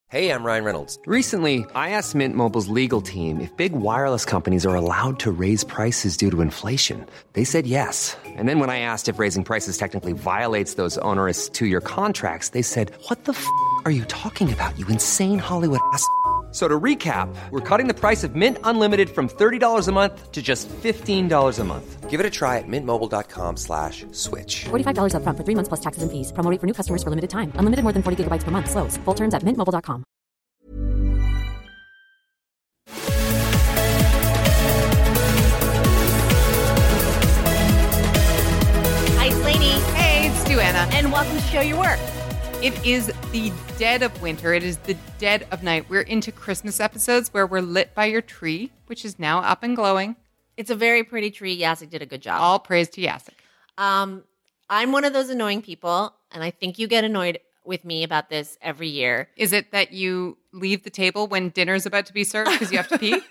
Hey, I'm Ryan Reynolds. Recently, I asked Mint Mobile's legal team if big wireless companies are allowed to raise prices due to inflation. They said yes. And then when I asked if raising prices technically violates those onerous two-year contracts, they said, "What the f*** are you talking about, you insane Hollywood ass?" So to recap, we're cutting the price of Mint Unlimited from $30 a month to just $15 a month. Give it a try at mintmobile.com/switch. $45 up front for 3 months plus taxes and fees. Promo rate for new customers for limited time. Unlimited more than 40 gigabytes per month. Slows full terms at mintmobile.com. Hi, Slaney. Hey, it's Duana. And welcome to Show Your Work. It is the dead of winter. It is the dead of night. We're into Christmas episodes where we're lit by your tree, which is now up and glowing. It's a very pretty tree. Yasik did a good job. All praise to Yasik. I'm one of those annoying people, and I think you get annoyed with me about this every year. Is it that you leave the table when dinner's about to be served because you have to pee?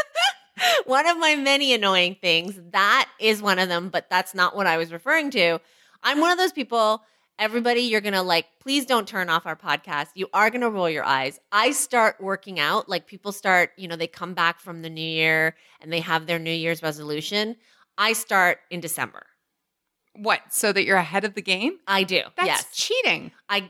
One of my many annoying things, that is one of them, but that's not what I was referring to. I'm one of those people, everybody, you're going to please don't turn off our podcast. You are going to roll your eyes. I start working out, people start, they come back from the new year and they have their New Year's resolution. I start in December. What? So that you're ahead of the game? I do. That's yes. cheating. I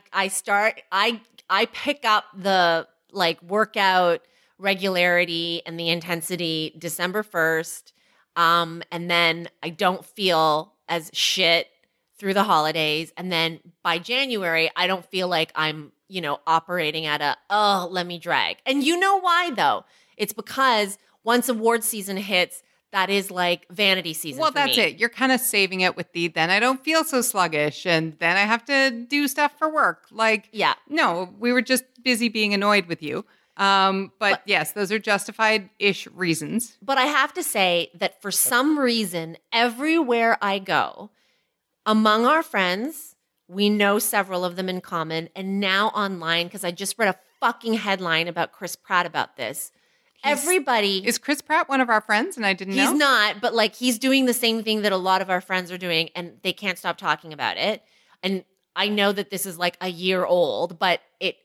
pick up the workout regularity and the intensity December 1st. And then I don't feel as shit through the holidays. And then by January, I don't feel like I'm, operating at let me drag. And you know why though? It's because once award season hits, that is vanity season. Well, that's it. You're kind of saving it with then I don't feel so sluggish and then I have to do stuff for work. Yeah. No, we were just busy being annoyed with you. But yes, those are justified-ish reasons. But I have to say that for some reason, everywhere I go, among our friends, we know several of them in common, and now online, because I just read a fucking headline about Chris Pratt about this. Everybody... Is Chris Pratt one of our friends and I didn't know? He's not, but he's doing the same thing that a lot of our friends are doing, and they can't stop talking about it. And I know that this is a year old, but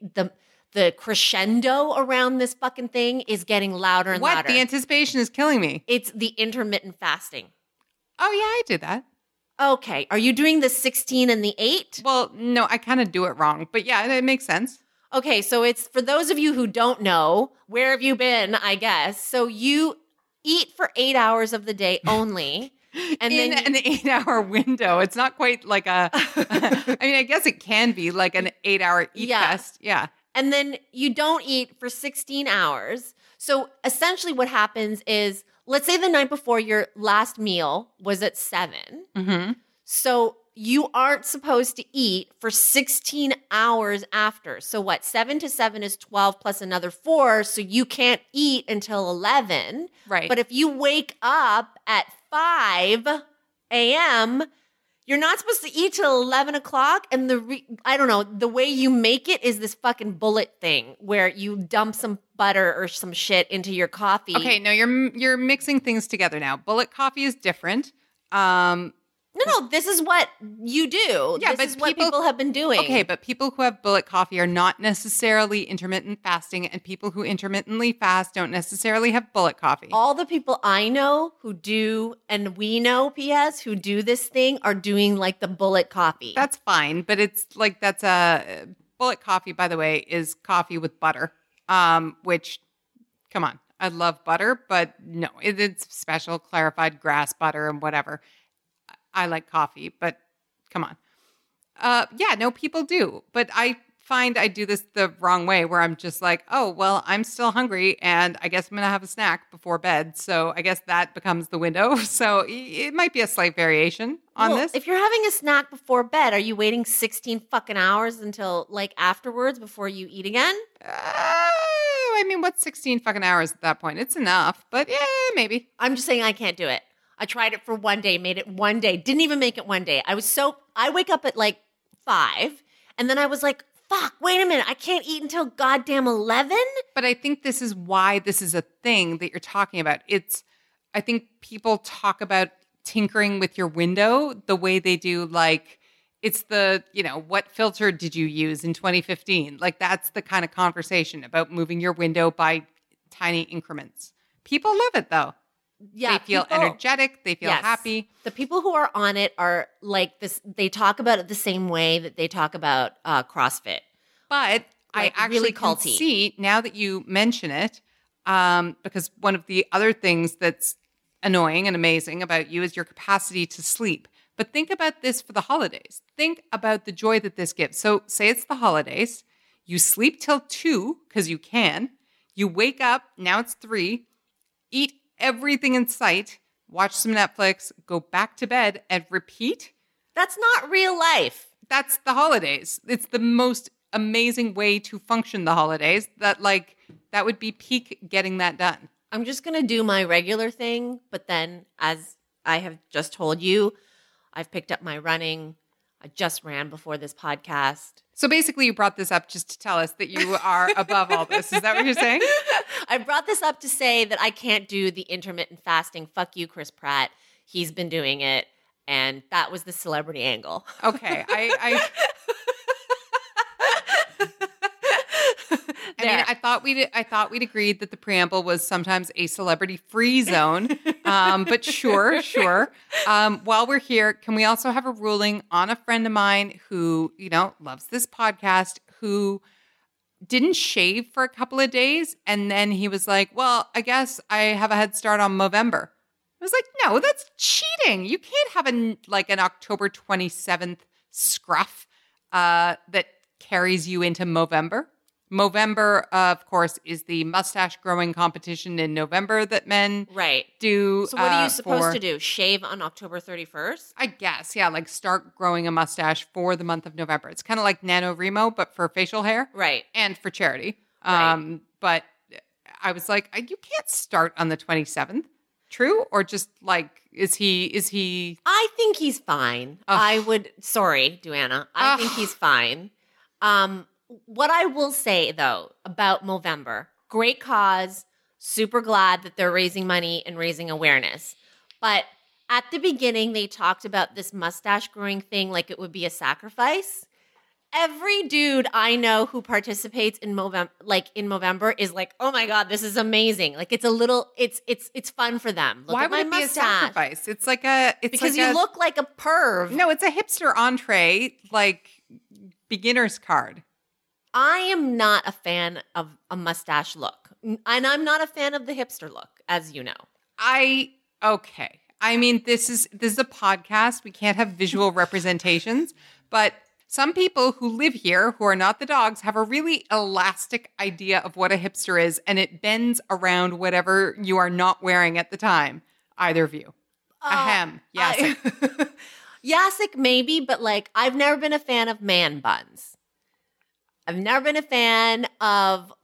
the crescendo around this fucking thing is getting louder and louder. What? The anticipation is killing me. It's the intermittent fasting. Oh, yeah, I did that. Okay. Are you doing the 16 and the 8? Well, no, I kind of do it wrong. But yeah, it makes sense. Okay, so it's for those of you who don't know, where have you been, I guess? So you eat for 8 hours of the day only. And in then an 8-hour window. It's not quite like a, I guess it can be like an 8-hour eat fest. Yeah. And then you don't eat for 16 hours. So essentially what happens is, let's say the night before your last meal was at 7. Mm-hmm. So you aren't supposed to eat for 16 hours after. So what? 7 to 7 is 12 plus another 4. So you can't eat until 11. Right. But if you wake up at 5 a.m., you're not supposed to eat till 11 o'clock. And I don't know, the way you make it is this fucking bullet thing where you dump some butter or some shit into your coffee. Okay, no, you're mixing things together now. Bullet coffee is different. No, this is what you do. Yeah, this is what people have been doing. Okay, but people who have bullet coffee are not necessarily intermittent fasting, and people who intermittently fast don't necessarily have bullet coffee. All the people I know who do, and we know, P.S., who do this thing are doing the bullet coffee. That's fine, but it's that's a bullet coffee, by the way, is coffee with butter, which, come on, I love butter, but no, it's special clarified grass butter and whatever. I like coffee, but come on. Yeah, no, people do. But I find I do this the wrong way where I'm just oh, well, I'm still hungry and I guess I'm going to have a snack before bed. So I guess that becomes the window. So it might be a slight variation on this. If you're having a snack before bed, are you waiting 16 fucking hours until afterwards before you eat again? What's 16 fucking hours at that point? It's enough, but yeah, maybe. I'm just saying I can't do it. I tried it for one day, made it one day, didn't even make it one day. I wake up at 5 and then I was fuck, wait a minute. I can't eat until goddamn 11? But I think this is why this is a thing that you're talking about. I think people talk about tinkering with your window the way they do It's the, what filter did you use in 2015? Like, that's the kind of conversation about moving your window by tiny increments. People love it, though. Yeah, they feel energetic. They feel happy. The people who are on it are like this. They talk about it the same way that they talk about CrossFit. But Like, I actually really can culty. see, now that you mention it, because one of the other things that's annoying and amazing about you is your capacity to sleep. But think about this for the holidays. Think about the joy that this gives. So say it's the holidays. You sleep till 2 because you can. You wake up, now it's 3, eat everything in sight, watch some Netflix, go back to bed and repeat. That's not real life. That's the holidays. It's the most amazing way to function the holidays. That would be peak getting that done. I'm just going to do my regular thing. But then, as I have just told you, I've picked up my running. I just ran before this podcast. So basically you brought this up just to tell us that you are above all this. Is that what you're saying? I brought this up to say that I can't do the intermittent fasting. Fuck you, Chris Pratt. He's been doing it. And that was the celebrity angle. Okay. I mean, I thought we'd agreed that the preamble was sometimes a celebrity-free zone. But sure. While we're here, can we also have a ruling on a friend of mine who, loves this podcast, who didn't shave for a couple of days, and then he was like, "Well, I guess I have a head start on Movember." I was like, "No, that's cheating. You can't have an October 27th scruff that carries you into Movember." Movember, of course, is the mustache growing competition in November that men do. So what are you supposed to do? Shave on October 31st? I guess, yeah, start growing a mustache for the month of November. It's kind of like NaNoWriMo, but for facial hair. Right. And for charity. Right. But I was like, you can't start on the 27th. True? Or just is he? I think he's fine. Sorry, Duana. I think he's fine. What I will say, though, about Movember, great cause, super glad that they're raising money and raising awareness. But at the beginning, they talked about this mustache growing thing like it would be a sacrifice. Every dude I know who participates in Movember is like, oh my God, this is amazing. It's fun for them. Look Why at would my it be a mustache. sacrifice? Because you look like a perv. No, it's a hipster entree, beginner's card. I am not a fan of a mustache look. And I'm not a fan of the hipster look, as you know. Okay. I mean, this is a podcast. We can't have visual representations, but some people who live here who are not the dogs have a really elastic idea of what a hipster is, and it bends around whatever you are not wearing at the time. Either of you. Ahem. Yes. Yasik maybe, but I've never been a fan of man buns. I've never been a fan of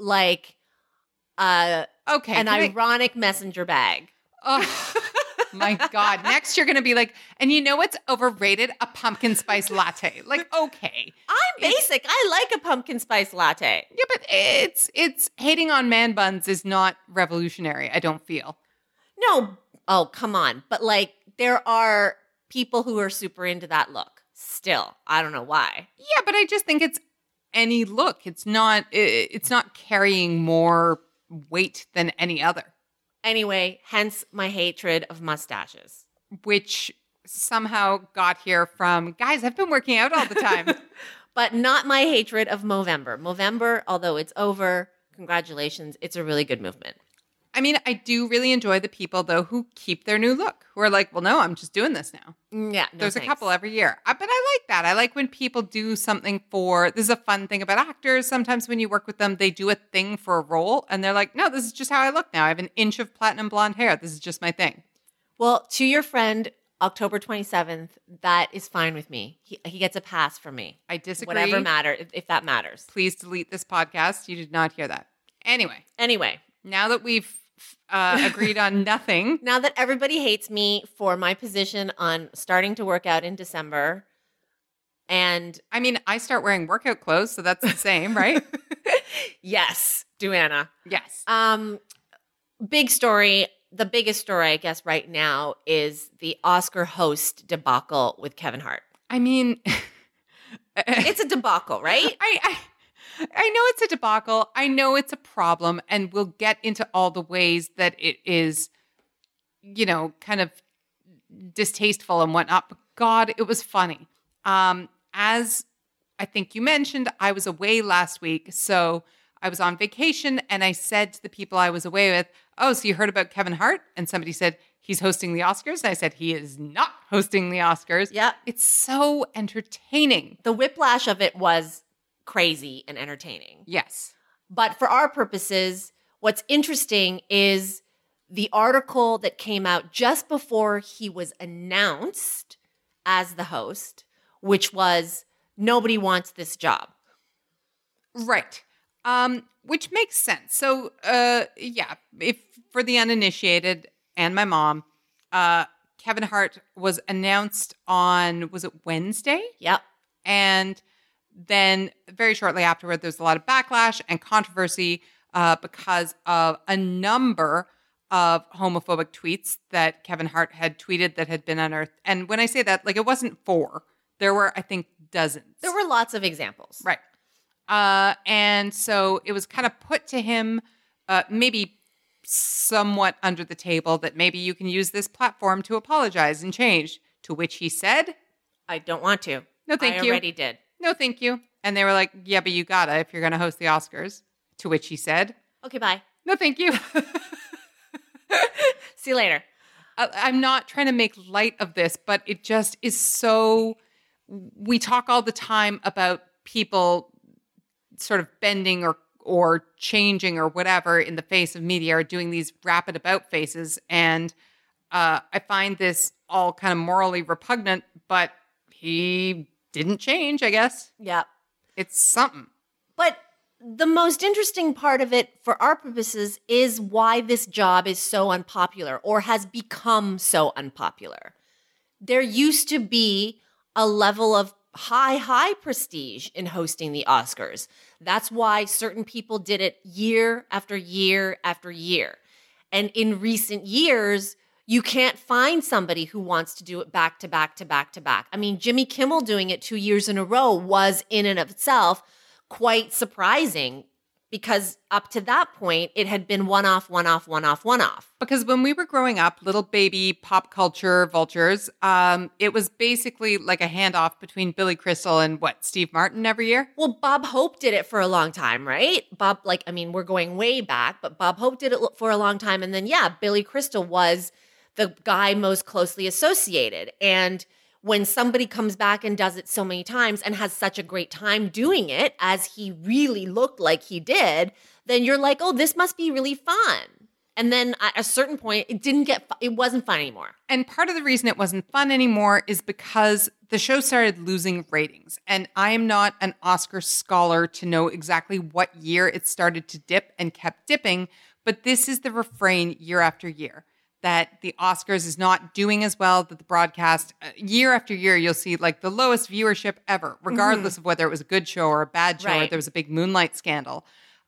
an ironic messenger bag. Oh my God. Next you're going to be like, and you know what's overrated? A pumpkin spice latte. Okay. I'm basic. I like a pumpkin spice latte. Yeah, but it's hating on man buns is not revolutionary, I don't feel. No. Oh, come on. But there are people who are super into that look still. I don't know why. Yeah, but I just think it's any look. It's not carrying more weight than any other. Anyway, hence my hatred of mustaches. Which somehow got here from, guys, I've been working out all the time. But not my hatred of Movember. Movember, although it's over, congratulations, it's a really good movement. I mean, I do really enjoy the people, though, who keep their new look, who are like, well, no, I'm just doing this now. Yeah, There's a couple every year. But I like that. I like when people do something this is a fun thing about actors. Sometimes when you work with them, they do a thing for a role, and they're like, no, this is just how I look now. I have an inch of platinum blonde hair. This is just my thing. Well, to your friend, October 27th, that is fine with me. He gets a pass from me. I disagree. Whatever matters, if that matters. Please delete this podcast. You did not hear that. Anyway. Now that we've agreed on nothing. Now that everybody hates me for my position on starting to work out in December. And I mean, I start wearing workout clothes, so that's the same, right? Yes, Duana. Yes. Big story. The biggest story, I guess, right now is the Oscar host debacle with Kevin Hart. I mean, It's a debacle, right? I know it's a debacle. I know it's a problem, and we'll get into all the ways that it is, kind of distasteful and whatnot. But God, it was funny. As I think you mentioned, I was away last week, so I was on vacation, and I said to the people I was away with, "Oh, so you heard about Kevin Hart?" And somebody said, "He's hosting the Oscars." And I said, "He is not hosting the Oscars." Yeah. It's so entertaining. The whiplash of it was crazy and entertaining. Yes. But for our purposes, what's interesting is the article that came out just before he was announced as the host, which was, nobody wants this job. Right. Which makes sense. So, if for the uninitiated and my mom, Kevin Hart was announced on, was it Wednesday? Yep. And then very shortly afterward, there was a lot of backlash and controversy because of a number of homophobic tweets that Kevin Hart had tweeted that had been unearthed. And when I say that, it wasn't 4. There were, I think, dozens. There were lots of examples. Right. And so it was kind of put to him, maybe somewhat under the table, that maybe you can use this platform to apologize and change. To which he said, I don't want to. No, thank you. I already did. No, thank you. And they were like, yeah, but you gotta if you're going to host the Oscars. To which he said, Okay, bye. no, thank you. See you later. I'm not trying to make light of this, but it just is so... We talk all the time about people sort of bending or changing or whatever in the face of media, or doing these rapid about faces. And I find this all kind of morally repugnant, but he didn't change, I guess. Yeah. It's something. But the most interesting part of it for our purposes is why this job is so unpopular, or has become so unpopular. There used to be a level of high prestige in hosting the Oscars. That's why certain people did it year after year after year. And in recent years, you can't find somebody who wants to do it back to back to back to back. I mean, Jimmy Kimmel doing it 2 years in a row was in and of itself quite surprising, because up to that point, it had been one-off. Because when we were growing up, little baby pop culture vultures, it was basically like a handoff between Billy Crystal and Steve Martin every year? Well, Bob Hope did it for a long time, right? We're going way back, but Bob Hope did it for a long time. And then, Billy Crystal was the guy most closely associated. And when somebody comes back and does it so many times and has such a great time doing it, as he really looked like he did, then you're like, oh, this must be really fun. And then at a certain point, it wasn't fun anymore. And part of the reason it wasn't fun anymore is because the show started losing ratings. And I am not an Oscar scholar to know exactly what year it started to dip and kept dipping, but this is the refrain year after year, that the Oscars is not doing as well, that the broadcast, year after year, you'll see the lowest viewership ever, regardless of whether it was a good show or a bad show, or there was a big Moonlight scandal.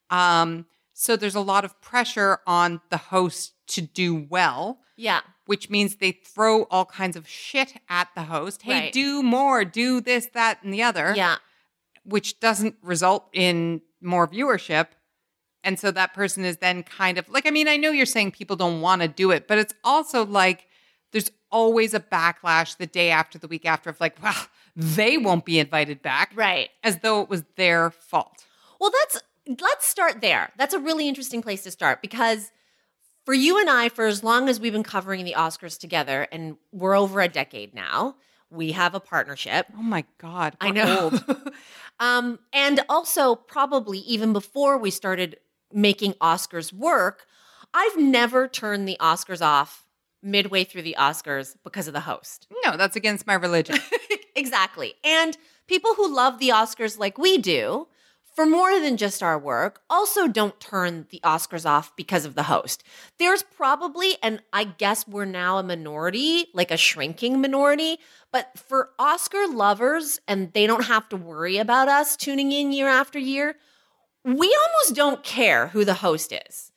So there's a lot of pressure on the host to do well. Yeah. Which means they throw all kinds of shit at the host. Hey, do more, do this, that, and the other. Yeah. Which doesn't result in more viewership. And so that person is then kind of I know you're saying people don't want to do it, but it's also there's always a backlash the day after, the week after, of well, they won't be invited back. Right. As though it was their fault. Well, let's start there. That's a really interesting place to start, because for you and I, for as long as we've been covering the Oscars together, and we're over a decade now, we have a partnership. Oh my God. I know. Old. And also probably even before we started making Oscars work, I've never turned the Oscars off midway through the Oscars because of the host. No, that's against my religion. Exactly. And people who love the Oscars like we do, for more than just our work, also don't turn the Oscars off because of the host. There's probably, and I guess we're now a minority, a shrinking minority, but for Oscar lovers, and they don't have to worry about us tuning in year after year, we almost don't care who the host is.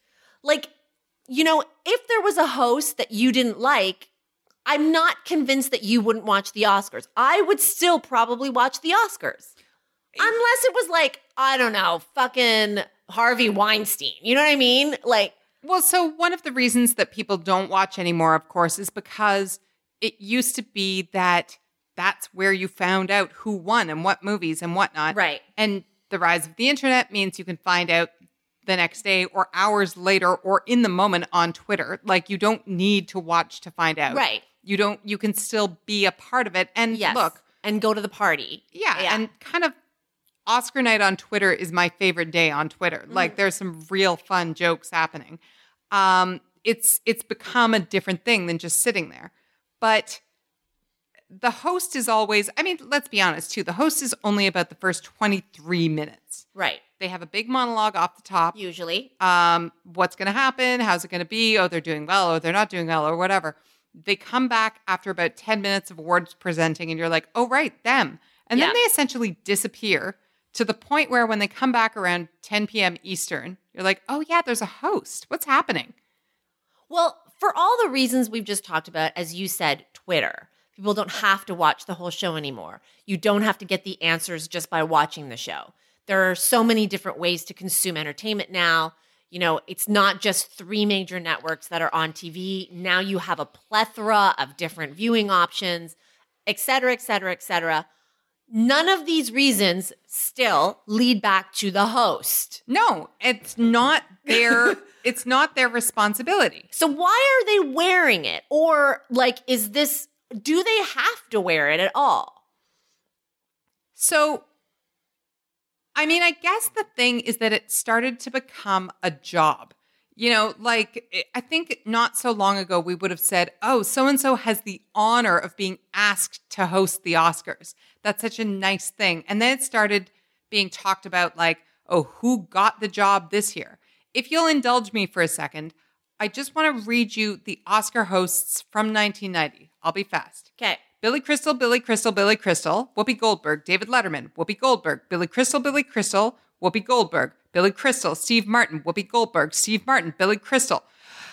If there was a host that you didn't like, I'm not convinced that you wouldn't watch the Oscars. I would still probably watch the Oscars. Unless it was like, I don't know, fucking Harvey Weinstein. You know what I mean? Like, Well, so one of the reasons that people don't watch anymore, of course, is because it used to be that that's where you found out who won and what movies and whatnot. right. And the rise of the internet means you can find out the next day or hours later or in the moment on Twitter. Like, you don't need to watch to find out. Right. You can still be a part of it. And Yes. look, And go to the party. yeah, and kind of Oscar night on Twitter is my favorite day on Twitter. Mm. Like, there's some real fun jokes happening. It's become a different thing than just sitting there. But the host is always, I mean, let's be honest too, the host is only about the first 23 minutes. Right. They have a big monologue off the top. Usually. What's going to happen? How's it going to be? Oh, they're doing well, or they're not doing well, or whatever. They come back after about 10 minutes of awards presenting, and you're like, oh, right, them. And then Yeah. they essentially disappear to the point where when they come back around 10 p.m. Eastern, you're like, oh, yeah, there's a host. What's happening? Well, for all the reasons we've just talked about, as you said, Twitter. People don't have to watch the whole show anymore. You don't have to get the answers just by watching the show. There are so many different ways to consume entertainment now. You know, it's not just 3 major networks that are on TV. Now you have a plethora of different viewing options, et cetera, et cetera, et cetera. None of these reasons still lead back to the host. No, it's not their it's not their responsibility. So why are they wearing it? Or like, do they have to wear it at all? So, I mean, I guess the thing is that it started to become a job. You know, like, I think not so long ago we would have said, oh, so-and-so has the honor of being asked to host the Oscars. That's such a nice thing. And then it started being talked about like, oh, who got the job this year? If you'll indulge me for a second, I just want to read you the Oscar hosts from 1990. I'll be fast. Okay. Billy Crystal, Whoopi Goldberg, David Letterman, Whoopi Goldberg, Billy Crystal, Whoopi Goldberg, Billy Crystal, Steve Martin, Whoopi Goldberg, Steve Martin, Billy Crystal.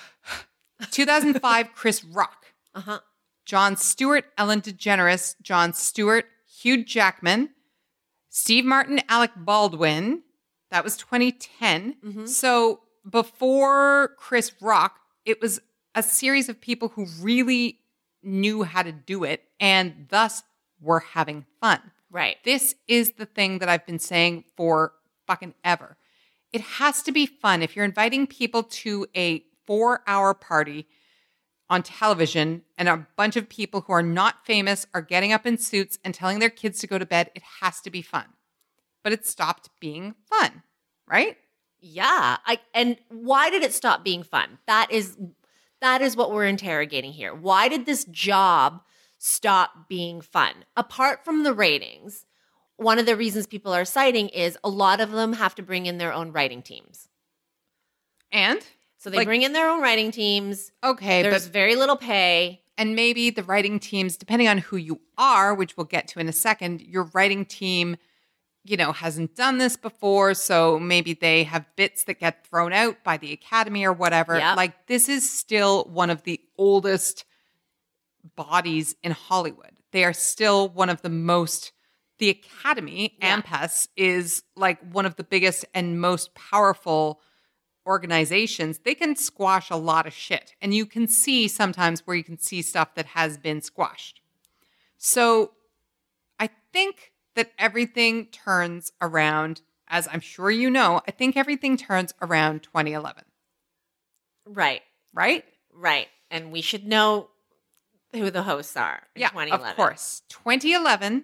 2005, Chris Rock. Uh-huh. Jon Stewart, Ellen DeGeneres, Jon Stewart, Hugh Jackman, Steve Martin, Alec Baldwin. That was 2010. Mm-hmm. So before Chris Rock, it was a series of people who really knew how to do it and thus were having fun. Right. This is the thing that I've been saying for fucking ever. It has to be fun. If you're inviting people to a 4-hour party on television and a bunch of people who are not famous are getting up in suits and telling their kids to go to bed, it has to be fun. But it stopped being fun, right? Yeah. And why did it stop being fun? That is what we're interrogating here. Why did this job stop being fun? Apart from the ratings, one of the reasons people are citing is a lot of them have to bring in their own writing teams. And? So they bring in their own writing teams. Okay, There's very little pay. And maybe the writing teams, depending on who you are, which we'll get to in a second, your writing team, you know, hasn't done this before. So maybe they have bits that get thrown out by the Academy or whatever. Yep. Like, this is still one of the oldest bodies in Hollywood. They are still one of the most, the Academy, Yeah. AMPAS, is like one of the biggest and most powerful organizations. They can squash a lot of shit. And you can see sometimes where you can see stuff that has been squashed. So I think that everything turns around, as I'm sure you know, I think everything turns around 2011. Right. Right? Right. And we should know who the hosts are in 2011. Of course. 2011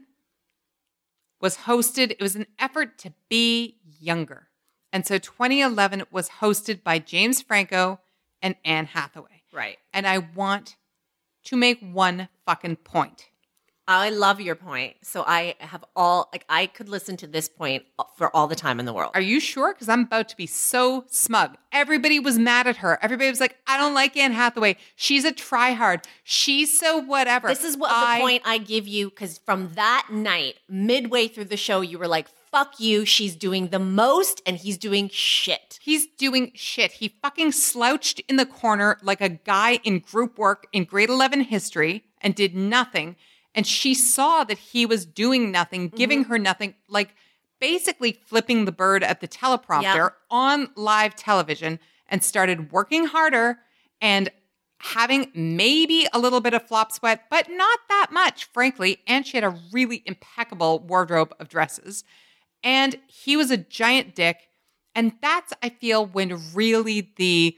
was hosted, it was an effort to be younger. And so 2011 was hosted by James Franco and Anne Hathaway. Right. And I want to make one fucking point. I love your point. So I could listen to this point for all the time in the world. Are you sure? Because I'm about to be so smug. Everybody was mad at her. Everybody was like, I don't like Anne Hathaway. She's a tryhard. She's so whatever. This is the point I give you, because from that night, midway through the show, you were like, fuck you. She's doing the most and he's doing shit. He's doing shit. He fucking slouched in the corner like a guy in group work in grade 11 history and did nothing. And she saw that he was doing nothing, giving her nothing. Like, basically flipping the bird at the teleprompter on live television and started working harder and having maybe a little bit of flop sweat, but not that much, frankly. And she had a really impeccable wardrobe of dresses. And he was a giant dick. And that's, I feel, when really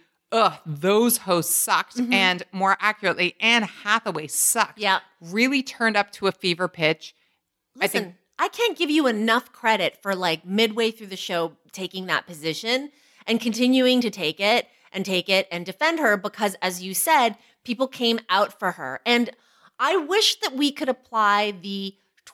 those hosts sucked. And more accurately, Anne Hathaway sucked. Yeah. Really turned up to a fever pitch. Listen, I can't give you enough credit for like midway through the show taking that position and continuing to take it and defend her because, as you said, people came out for her. And I wish that we could apply the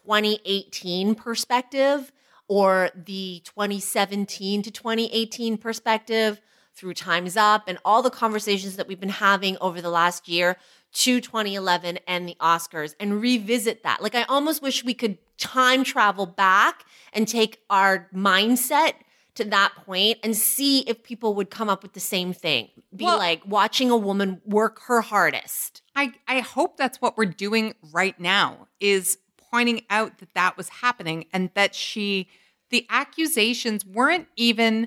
2018 perspective or the 2017 to 2018 perspective through Time's Up and all the conversations that we've been having over the last year to 2011 and the Oscars and revisit that. Like, I almost wish we could time travel back and take our mindset to that point and see if people would come up with the same thing. Be like watching a woman work her hardest. I hope that's what we're doing right now, is pointing out that was happening and that the accusations weren't even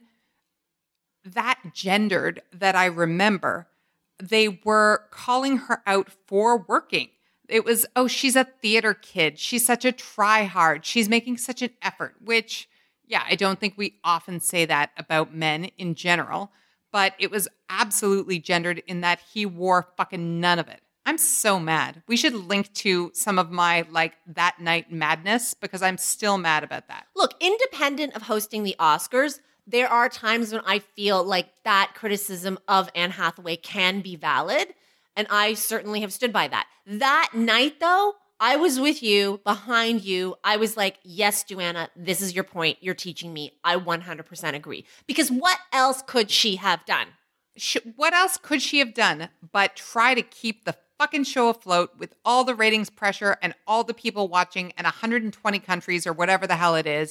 that gendered that I remember. They were calling her out for working. It was, oh, she's a theater kid. She's such a try-hard. She's making such an effort, which, yeah, I don't think we often say that about men in general, but it was absolutely gendered in that he wore fucking none of it. I'm so mad. We should link to some of my, like, that night madness because I'm still mad about that. Look, independent of hosting the Oscars, there are times when I feel like that criticism of Anne Hathaway can be valid, and I certainly have stood by that. That night, though, I was with you, behind you. I was like, yes, Joanna, this is your point. You're teaching me. I 100% agree. Because what else could she have done? What else could she have done but try to keep the fucking show afloat with all the ratings pressure and all the people watching in 120 countries or whatever the hell it is?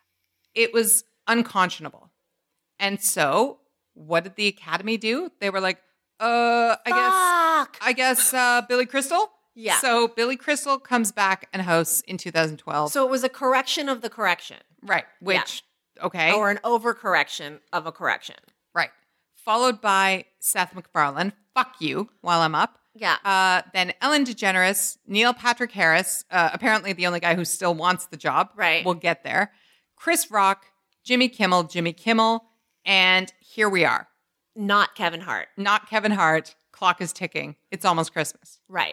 It was unconscionable. And so what did the Academy do? They were like, I guess Billy Crystal? Yeah. So Billy Crystal comes back and hosts in 2012. So it was a correction of the correction. Right. Which, okay. Or an overcorrection of a correction. Right. Followed by Seth MacFarlane. Fuck you while I'm up. Yeah. Then Ellen DeGeneres, Neil Patrick Harris, apparently the only guy who still wants the job. Right. We'll get there. Chris Rock, Jimmy Kimmel, and here we are. Not Kevin Hart. Not Kevin Hart. Clock is ticking. It's almost Christmas. Right.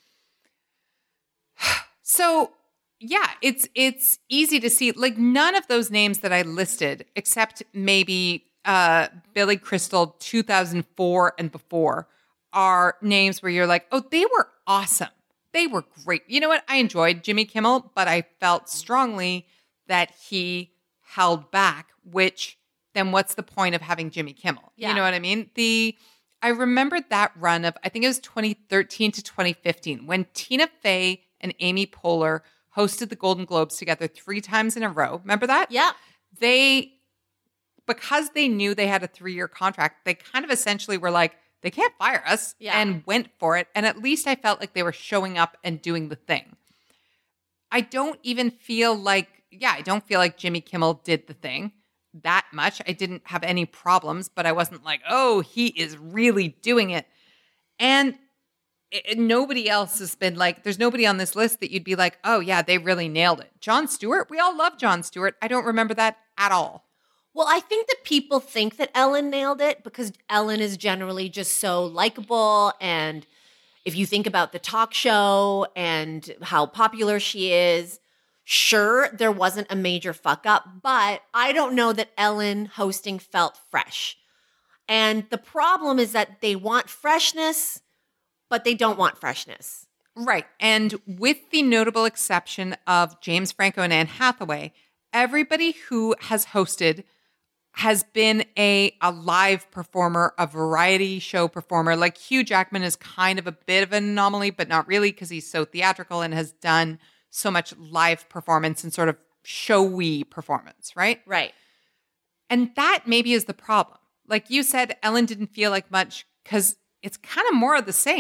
So, yeah, it's easy to see. Like, none of those names that I listed, except maybe Billy Crystal 2004 and before, are names where you're like, oh, they were awesome. They were great. You know what? I enjoyed Jimmy Kimmel, but I felt strongly that he held back, which then what's the point of having Jimmy Kimmel? Yeah. You know what I mean? I remembered that run of, I think it was 2013 to 2015, when Tina Fey and Amy Poehler hosted the Golden Globes together 3 times in a row. Remember that? Yeah. Because they knew they had a 3-year contract, they kind of essentially were like, they can't fire us, and went for it. And at least I felt like they were showing up and doing the thing. I don't feel like Jimmy Kimmel did the thing that much. I didn't have any problems, but I wasn't like, oh, he is really doing it. And nobody else has been like, there's nobody on this list that you'd be like, oh yeah, they really nailed it. Jon Stewart, we all love Jon Stewart. I don't remember that at all. Well, I think that people think that Ellen nailed it because Ellen is generally just so likable. And if you think about the talk show and how popular she is, sure, there wasn't a major fuck up, but I don't know that Ellen hosting felt fresh. And the problem is that they want freshness, but they don't want freshness. Right. And with the notable exception of James Franco and Anne Hathaway, everybody who has hosted has been a live performer, a variety show performer. Like Hugh Jackman is kind of a bit of an anomaly, but not really because he's so theatrical and has done so much live performance and sort of showy performance, right? Right. And that maybe is the problem. Like you said, Ellen didn't feel like much because it's kind of more of the same.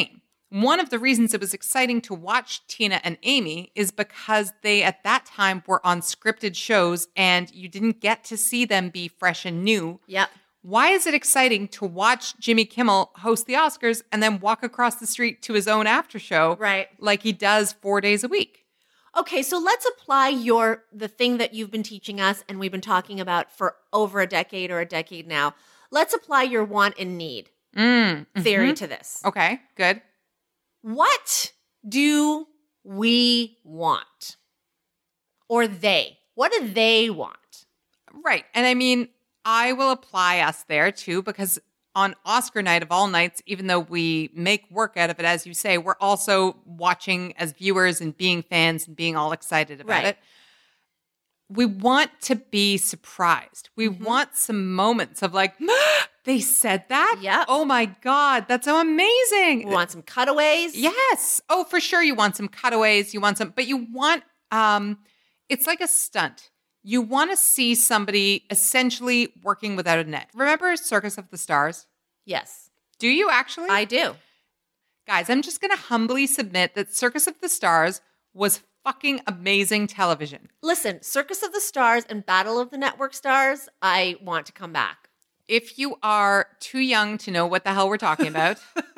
one of the reasons it was exciting to watch Tina and Amy is because they, at that time, were on scripted shows and you didn't get to see them be fresh and new. Yep. Why is it exciting to watch Jimmy Kimmel host the Oscars and then walk across the street to his own after show Right. like he does 4 days a week? Okay, so let's apply the thing that you've been teaching us and we've been talking about for over a decade or a decade now. Let's apply your want and need theory to this. Okay, good. What do we want? Or they? What do they want? Right. And I mean, I will apply us there too, because on Oscar night of all nights, even though we make work out of it, as you say, we're also watching as viewers and being fans and being all excited about it. We want to be surprised. We want some moments of like, they said that? Yep. Oh my God, that's so amazing. We want some cutaways? Yes. Oh, for sure. You want some cutaways. You want some, but you want, it's like a stunt. You want to see somebody essentially working without a net. Remember Circus of the Stars? Yes. Do you actually? I do. Guys, I'm just going to humbly submit that Circus of the Stars was fucking amazing television. Listen, Circus of the Stars and Battle of the Network Stars, I want to come back. If you are too young to know what the hell we're talking about,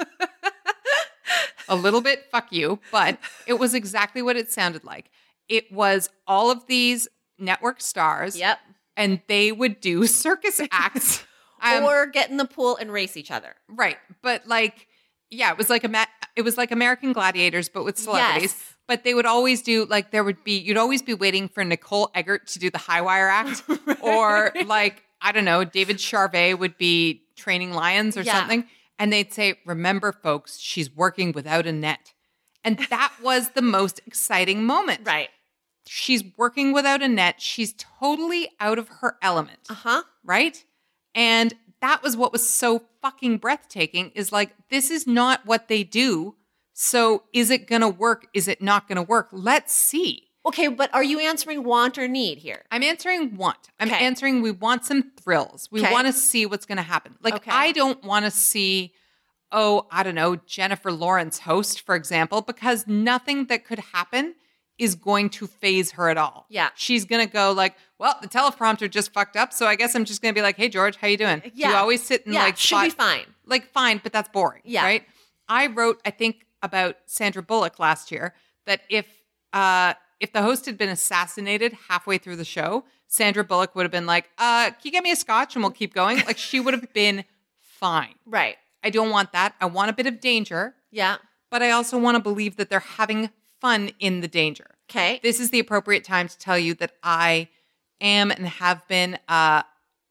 a little bit, fuck you, but it was exactly what it sounded like. It was all of these network stars. Yep. And they would do circus acts. Or get in the pool and race each other. Right. But like, yeah, it was like American Gladiators, but with celebrities. Yes. But they would always do like, you'd always be waiting for Nicole Eggert to do the high wire act. Right. Or like, I don't know, David Charvet would be training lions or something. And they'd say, remember folks, she's working without a net. And that was the most exciting moment. Right. She's working without a net. She's totally out of her element. Uh-huh. Right? And that was what was so fucking breathtaking is like, this is not what they do. So is it going to work? Is it not going to work? Let's see. Okay, but are you answering want or need here? I'm answering want. I'm Okay. answering we want some thrills. We Okay. want to see what's going to happen. Like, Okay. I don't want to see, I don't know, Jennifer Lawrence host, for example, because nothing that could happen is going to phase her at all. Yeah. She's going to go like, well, the teleprompter just fucked up, so I guess I'm just going to be like, hey, George, how you doing? Yeah. You always sit in like should be fine. Like, fine, but that's boring. Yeah. Right? I wrote, I think, about Sandra Bullock last year that if the host had been assassinated halfway through the show, Sandra Bullock would have been like, can you get me a scotch and we'll keep going? Like, she would have been fine. Right. I don't want that. I want a bit of danger, Yeah. but I also want to believe that they're having fun in the danger. Okay. This is the appropriate time to tell you that I am and have been a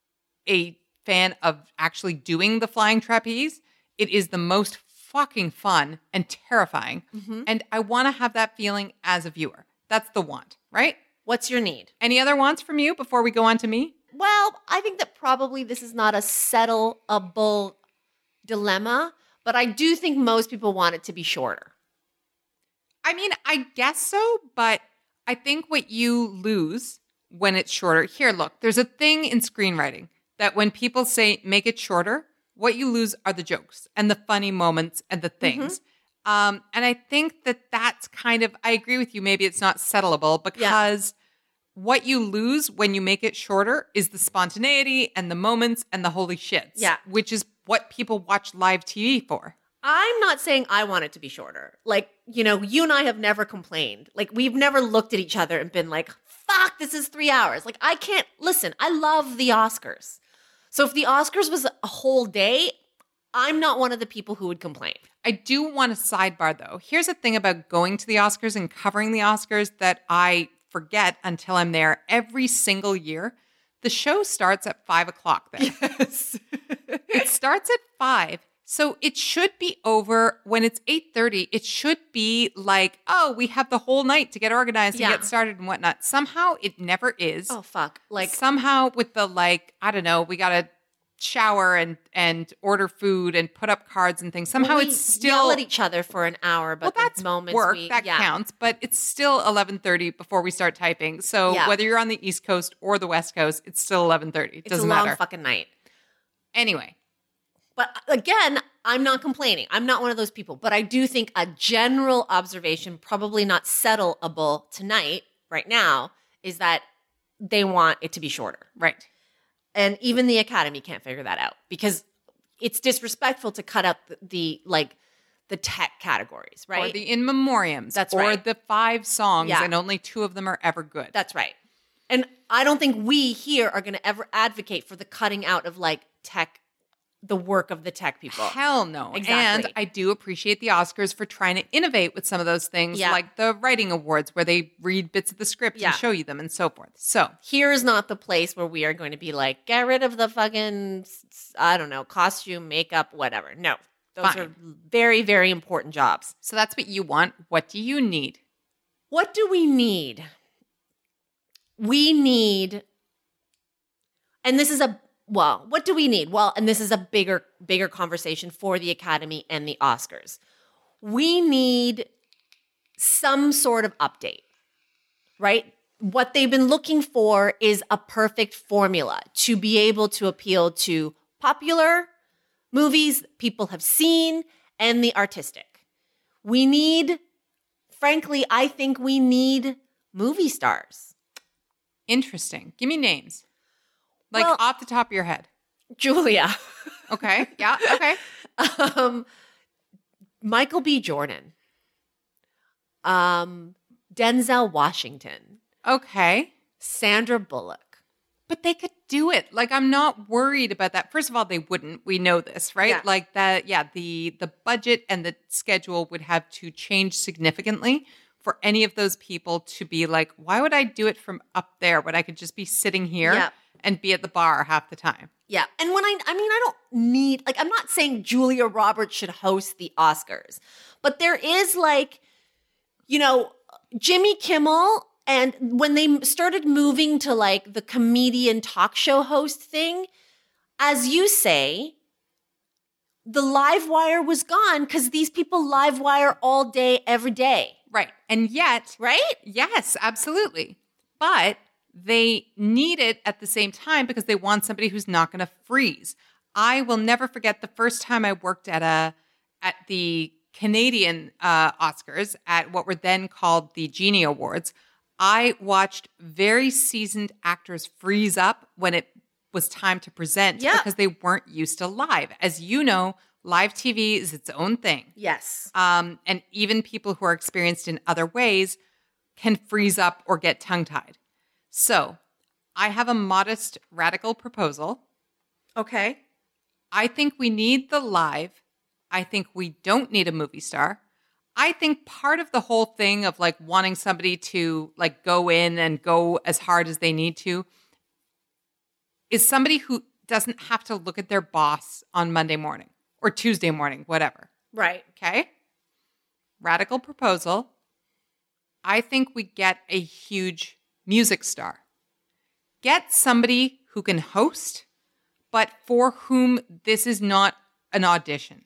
fan of actually doing the flying trapeze. It is the most fucking fun and terrifying. Mm-hmm. And I want to have that feeling as a viewer. That's the want, right? What's your need? Any other wants from you before we go on to me? Well, I think that probably this is not a settleable dilemma, but I do think most people want it to be shorter. I mean, I guess so, but I think what you lose when it's shorter. Here, look, there's a thing in screenwriting that when people say make it shorter, what you lose are the jokes and the funny moments and the things. And I think that that's kind of, I agree with you, maybe it's not settleable because what you lose when you make it shorter is the spontaneity and the moments and the holy shits. Yeah. Which is what people watch live TV for. I'm not saying I want it to be shorter. Like, you know, you and I have never complained. Like, we've never looked at each other and been like, fuck, this is 3 hours. Like, I can't, listen, I love the Oscars. So if the Oscars was a whole day, I'm not one of the people who would complain. I do want to sidebar, though. Here's the thing about going to the Oscars and covering the Oscars that I forget until I'm there every single year. The show starts at 5 o'clock there. Yes. It starts at 5. So it should be over when it's 8:30. It should be like, oh, we have the whole night to get organized and get started and whatnot. Somehow it never is. Oh, fuck. Like, somehow with the like, I don't know, we got to shower and order food and put up cards and things. Somehow we it's still yell at each other for an hour, but well, that's the moments work. That counts, but it's still 11:30 before we start typing. So whether you're on the East Coast or the West Coast, it's still 11:30. It it's doesn't a long matter. fucking night. Anyway. But again, I'm not complaining. I'm not one of those people, but I do think a general observation, probably not settleable tonight, right now, is that they want it to be shorter. Right. And even the Academy can't figure that out because it's disrespectful to cut up the tech categories, right? Or the in memoriams. That's or right. Or the 5 songs Yeah. and only 2 of them are ever good. That's right. And I don't think we here are going to ever advocate for the cutting out of like tech, the work of the tech people. Hell no. Exactly. And I do appreciate the Oscars for trying to innovate with some of those things, Yeah. like the writing awards where they read bits of the script Yeah. and show you them and so forth. So Here is not the place where we are going to be like, get rid of the fucking, I don't know, costume, makeup, whatever. No, those Fine. are very, very important jobs. So that's what you want. What do you need? What do we need? We need, and this is what do we need? Well, and this is a bigger conversation for the Academy and the Oscars. We need some sort of update, right? What they've been looking for is a perfect formula to be able to appeal to popular movies people have seen and the artistic. We need, frankly, I think we need movie stars. Interesting. Give me names. Like Well- off the top of your head. Julia. Okay. Yeah. Okay. Michael B. Jordan. Denzel Washington. Okay. Sandra Bullock. But they could do it. Like, I'm not worried about that. First of all, they wouldn't. We know this, right? Yeah. Like that, yeah, the budget and the schedule would have to change significantly for any of those people to be like, why would I do it from up there when I could just be sitting here Yeah. and be at the bar half the time? Yeah. And when I mean, I don't need, like, I'm not saying Julia Roberts should host the Oscars, but there is like, you know, Jimmy Kimmel. And when they started moving to like the comedian talk show host thing, as you say, the live wire was gone because these people live wire all day, every day. Right. And yet, Right? yes, absolutely. But they need it at the same time because they want somebody who's not going to freeze. I will never forget the first time I worked at the Canadian Oscars at what were then called the Genie Awards. I watched very seasoned actors freeze up when it was time to present because they weren't used to live. As you know, live TV is its own thing. Yes. And even people who are experienced in other ways can freeze up or get tongue-tied. So I have a modest, radical proposal. Okay. I think we need the live. I think we don't need a movie star. I think part of the whole thing of like wanting somebody to like go in and go as hard as they need to is somebody who doesn't have to look at their boss on Monday morning or Tuesday morning, whatever. Right. Okay? Radical proposal. I think we get a huge music star. Get somebody who can host, but for whom this is not an audition.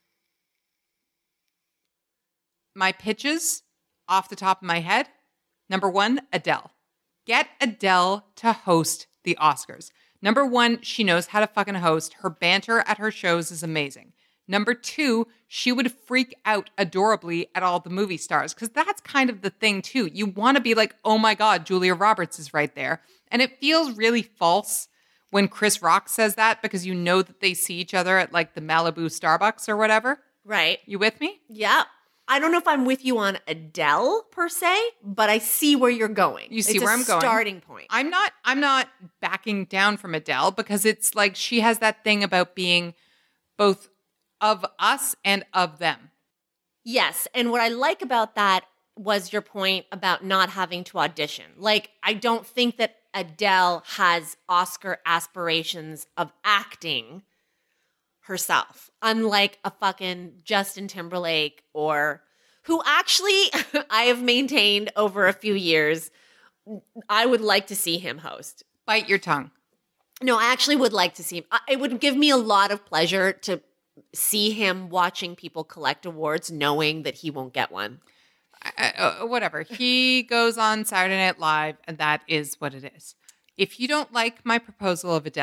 My pitches off the top of my head. Number 1, Adele. Get Adele to host the Oscars. Number 1, she knows how to fucking host. Her banter at her shows is amazing. Number 2, she would freak out adorably at all the movie stars because that's kind of the thing too. You want to be like, oh my God, Julia Roberts is right there. And it feels really false when Chris Rock says that because you know that they see each other at like the Malibu Starbucks or whatever. Right. You with me? Yeah. I don't know if I'm with you on Adele per se, but I see where you're going. You see It's where a I'm going. Starting point. I'm not backing down from Adele because it's like she has that thing about being both of us and of them. Yes. And what I like about that was your point about not having to audition. Like, I don't think that Adele has Oscar aspirations of acting herself, unlike a fucking Justin Timberlake or who actually I have maintained over a few years, I would like to see him host. Bite your tongue. No, I actually would like to see him. It would give me a lot of pleasure to see him watching people collect awards knowing that he won't get one. Whatever. He goes on Saturday Night Live, and that is what it is. If you don't like my proposal of Adele,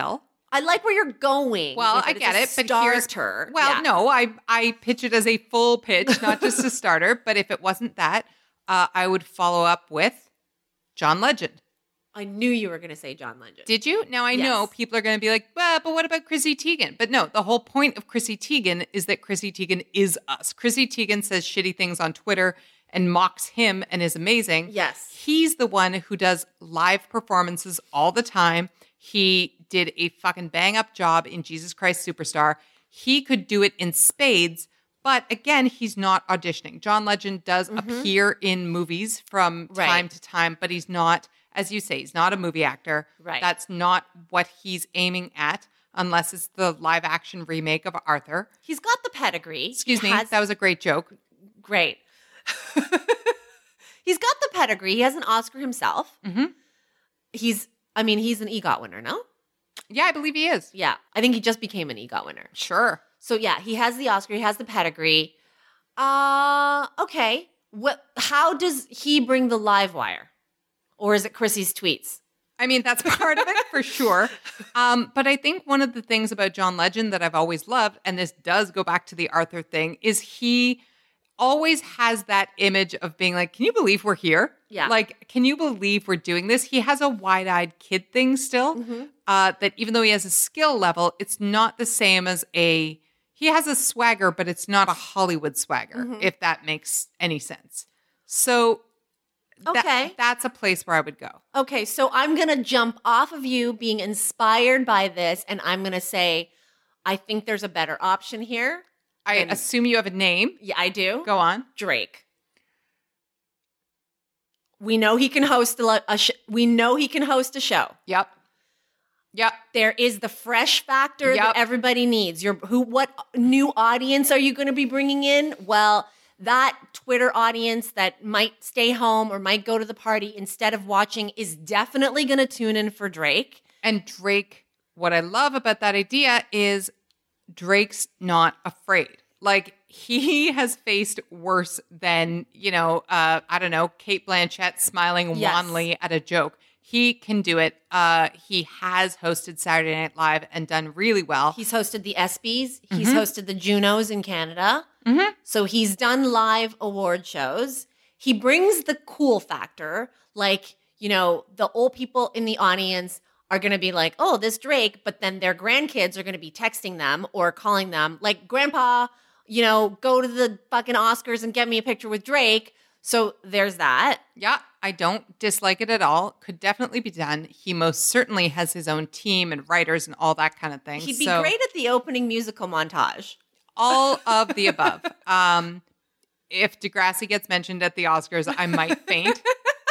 I like where you're going. Well, with I get it, It's a but here's starter. Well, Yeah. no, I pitch it as a full pitch, not just a starter. But if it wasn't that, I would follow up with John Legend. I knew you were going to say John Legend. Did you? Now I know Yes. people are going to be like, well, but what about Chrissy Teigen? But no, the whole point of Chrissy Teigen is that Chrissy Teigen is us. Chrissy Teigen says shitty things on Twitter and mocks him and is amazing. Yes. He's the one who does live performances all the time. He did a fucking bang up job in Jesus Christ Superstar. He could do it in spades, but again, he's not auditioning. John Legend does appear in movies from Right. time to time, but he's not, as you say, he's not a movie actor. Right. That's not what he's aiming at, unless it's the live action remake of Arthur. He's got the pedigree. Excuse He me, has- that was a great joke. Great. He's got the pedigree. He has an Oscar himself. Mm-hmm. He's an EGOT winner, no? Yeah, I believe he is. Yeah. I think he just became an EGOT winner. Sure. So yeah, he has the Oscar. He has the pedigree. Okay. How does he bring the live wire? Or is it Chrissy's tweets? I mean, that's part of it for sure. But I think one of the things about John Legend that I've always loved, and this does go back to the Arthur thing, is he always has that image of being like, can you believe we're here? Yeah. Like, can you believe we're doing this? He has a wide-eyed kid thing still, that even though he has a skill level, it's not the same as he has a swagger, but it's not a Hollywood swagger, if that makes any sense. So Okay. that's a place where I would go. Okay, so I'm going to jump off of you being inspired by this, and I'm going to say, I think there's a better option here. I assume you have a name. Yeah, I do. Go on. Drake. We know he can host we know he can host a show. Yep. There is the fresh factor Yep. that everybody needs. What new audience are you going to be bringing in? Well, that Twitter audience that might stay home or might go to the party instead of watching is definitely going to tune in for Drake. And Drake, what I love about that idea is Drake's not afraid. Like, he has faced worse than, I don't know, Cate Blanchett smiling Yes. wanly at a joke. He can do it. He has hosted Saturday Night Live and done really well. He's hosted the ESPYs. He's hosted the Junos in Canada. So he's done live award shows. He brings the cool factor. Like, the old people in the audience are going to be like, oh, this Drake. But then their grandkids are going to be texting them or calling them like, Grandpa, go to the fucking Oscars and get me a picture with Drake. So there's that. Yeah, I don't dislike it at all. Could definitely be done. He most certainly has his own team and writers and all that kind of thing. He'd be great at the opening musical montage. All of the above. If Degrassi gets mentioned at the Oscars, I might faint.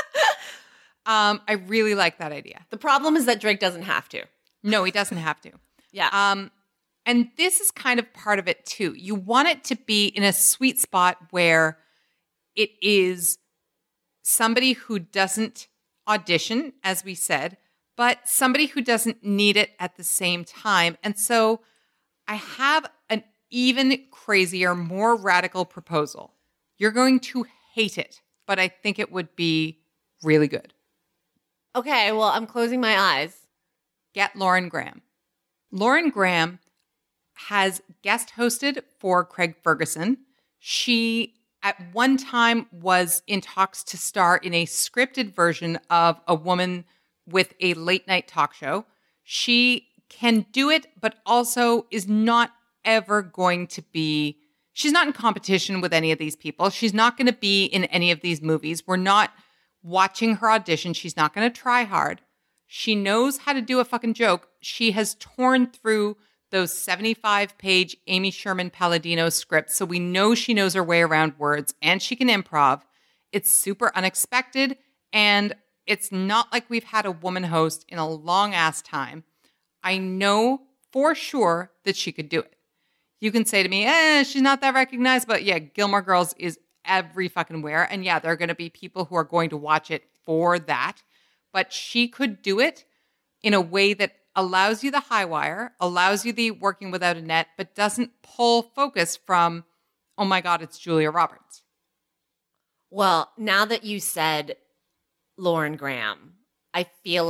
I really like that idea. The problem is that Drake doesn't have to. No, he doesn't have to. Yeah. And this is kind of part of it too. You want it to be in a sweet spot where it is somebody who doesn't audition, as we said, but somebody who doesn't need it at the same time. And so I have an even crazier, more radical proposal. You're going to hate it, but I think it would be really good. Okay, well, I'm closing my eyes. Get Lauren Graham. Lauren Graham has guest hosted for Craig Ferguson. She, at one time, was in talks to star in a scripted version of A Woman with a Late Night Talk Show. She can do it, but also is not ever going to be, she's not in competition with any of these people. She's not going to be in any of these movies. We're not watching her audition. She's not going to try hard. She knows how to do a fucking joke. She has torn through those 75-page Amy Sherman Palladino scripts, so we know she knows her way around words, and she can improv. It's super unexpected, and it's not like we've had a woman host in a long-ass time. I know for sure that she could do it. You can say to me, she's not that recognized, but yeah, Gilmore Girls is every fucking where, and yeah, there are going to be people who are going to watch it for that, but she could do it in a way that allows you the high wire, allows you the working without a net, but doesn't pull focus from, oh my God, it's Julia Roberts. Well, now that you said Lauren Graham, I feel like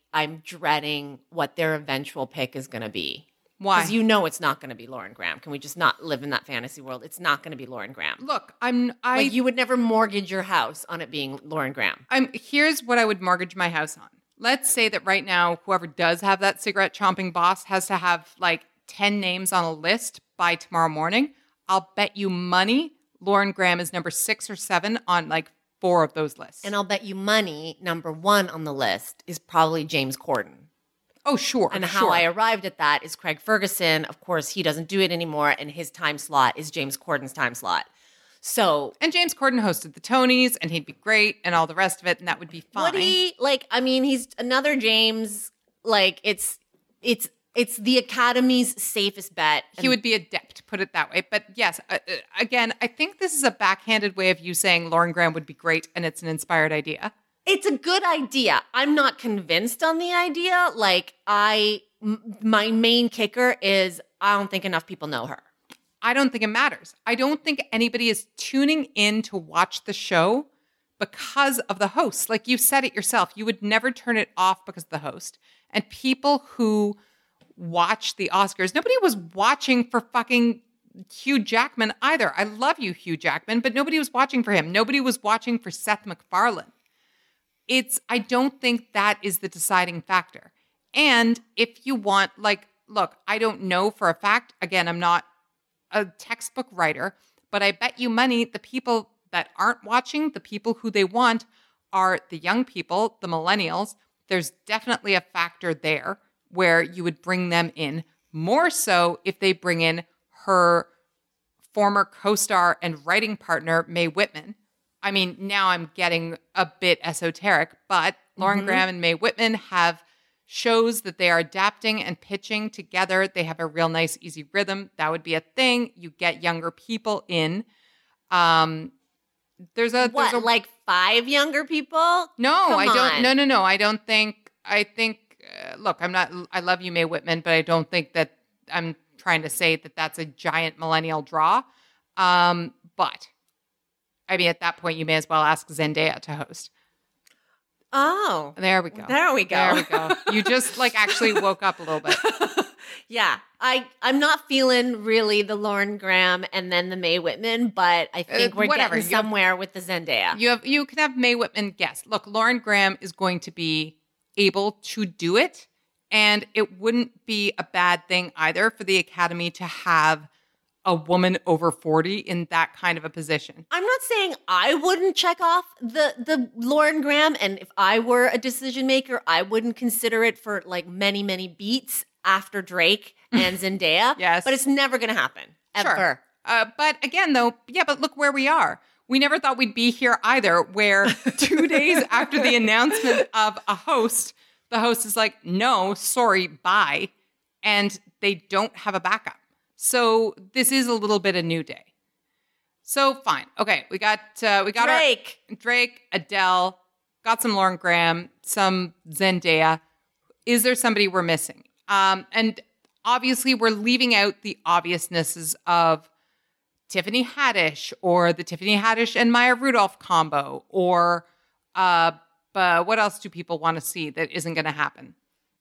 I'm dreading what their eventual pick is going to be. Why? Because you know it's not going to be Lauren Graham. Can we just not live in that fantasy world? It's not going to be Lauren Graham. Look, Like you would never mortgage your house on it being Lauren Graham. Here's what I would mortgage my house on. Let's say that right now, whoever does have that cigarette chomping boss has to have like 10 names on a list by tomorrow morning. I'll bet you money Lauren Graham is number 6 or 7 on like 4 of those lists. And I'll bet you money number 1 on the list is probably James Corden. Oh, sure. And sure. how I arrived at that is Craig Ferguson. Of course, he doesn't do it anymore, and his time slot is James Corden's time slot. So, and James Corden hosted the Tonys, and he'd be great, and all the rest of it, and that would be fine. would he? Like, I mean, he's another James. Like, it's the Academy's safest bet. He would be adept, put it that way. But yes, again, I think this is a backhanded way of you saying Lauren Graham would be great, and it's an inspired idea. It's a good idea. I'm not convinced on the idea. Like, my main kicker is I don't think enough people know her. I don't think it matters. I don't think anybody is tuning in to watch the show because of the host. Like you said it yourself, you would never turn it off because of the host. And people who watch the Oscars, nobody was watching for fucking Hugh Jackman either. I love you, Hugh Jackman, but nobody was watching for him. Nobody was watching for Seth MacFarlane. I don't think that is the deciding factor. And if you want, like, look, I don't know for a fact, again, I'm not a textbook writer, but I bet you money the people that aren't watching, the people who they want are the young people, the millennials. There's definitely a factor there where you would bring them in more so if they bring in her former co-star and writing partner, Mae Whitman. I mean, now I'm getting a bit esoteric, but Lauren Graham and Mae Whitman have shows that they are adapting and pitching together. They have a real nice, easy rhythm. That would be a thing. You get younger people in. There's like 5 younger people? No, Come I don't. on. No. I think, look, I love you, Mae Whitman, but I don't think that I'm trying to say that that's a giant millennial draw. But I mean, at that point, you may as well ask Zendaya to host. Oh. There we go. There we go. There we go. You just like actually woke up a little bit. Yeah. I'm not feeling really the Lauren Graham and then the Mae Whitman, but I think we're getting somewhere with the Zendaya. You can have Mae Whitman guess. Look, Lauren Graham is going to be able to do it, and it wouldn't be a bad thing either for the Academy to have a woman over 40 in that kind of a position. I'm not saying I wouldn't check off the Lauren Graham, and if I were a decision maker, I wouldn't consider it for like many, many beats after Drake and Zendaya. Yes. But it's never going to happen, ever. Sure. But again, though, but look where we are. We never thought we'd be here either, where 2 days after the announcement of a host, the host is like, no, sorry, bye. And they don't have a backup. So this is a little bit a new day. So fine. Okay, we got Drake, Adele, got some Lauren Graham, some Zendaya. Is there somebody we're missing? And obviously we're leaving out the obviousnesses of Tiffany Haddish or the Tiffany Haddish and Maya Rudolph combo or what else do people want to see that isn't going to happen?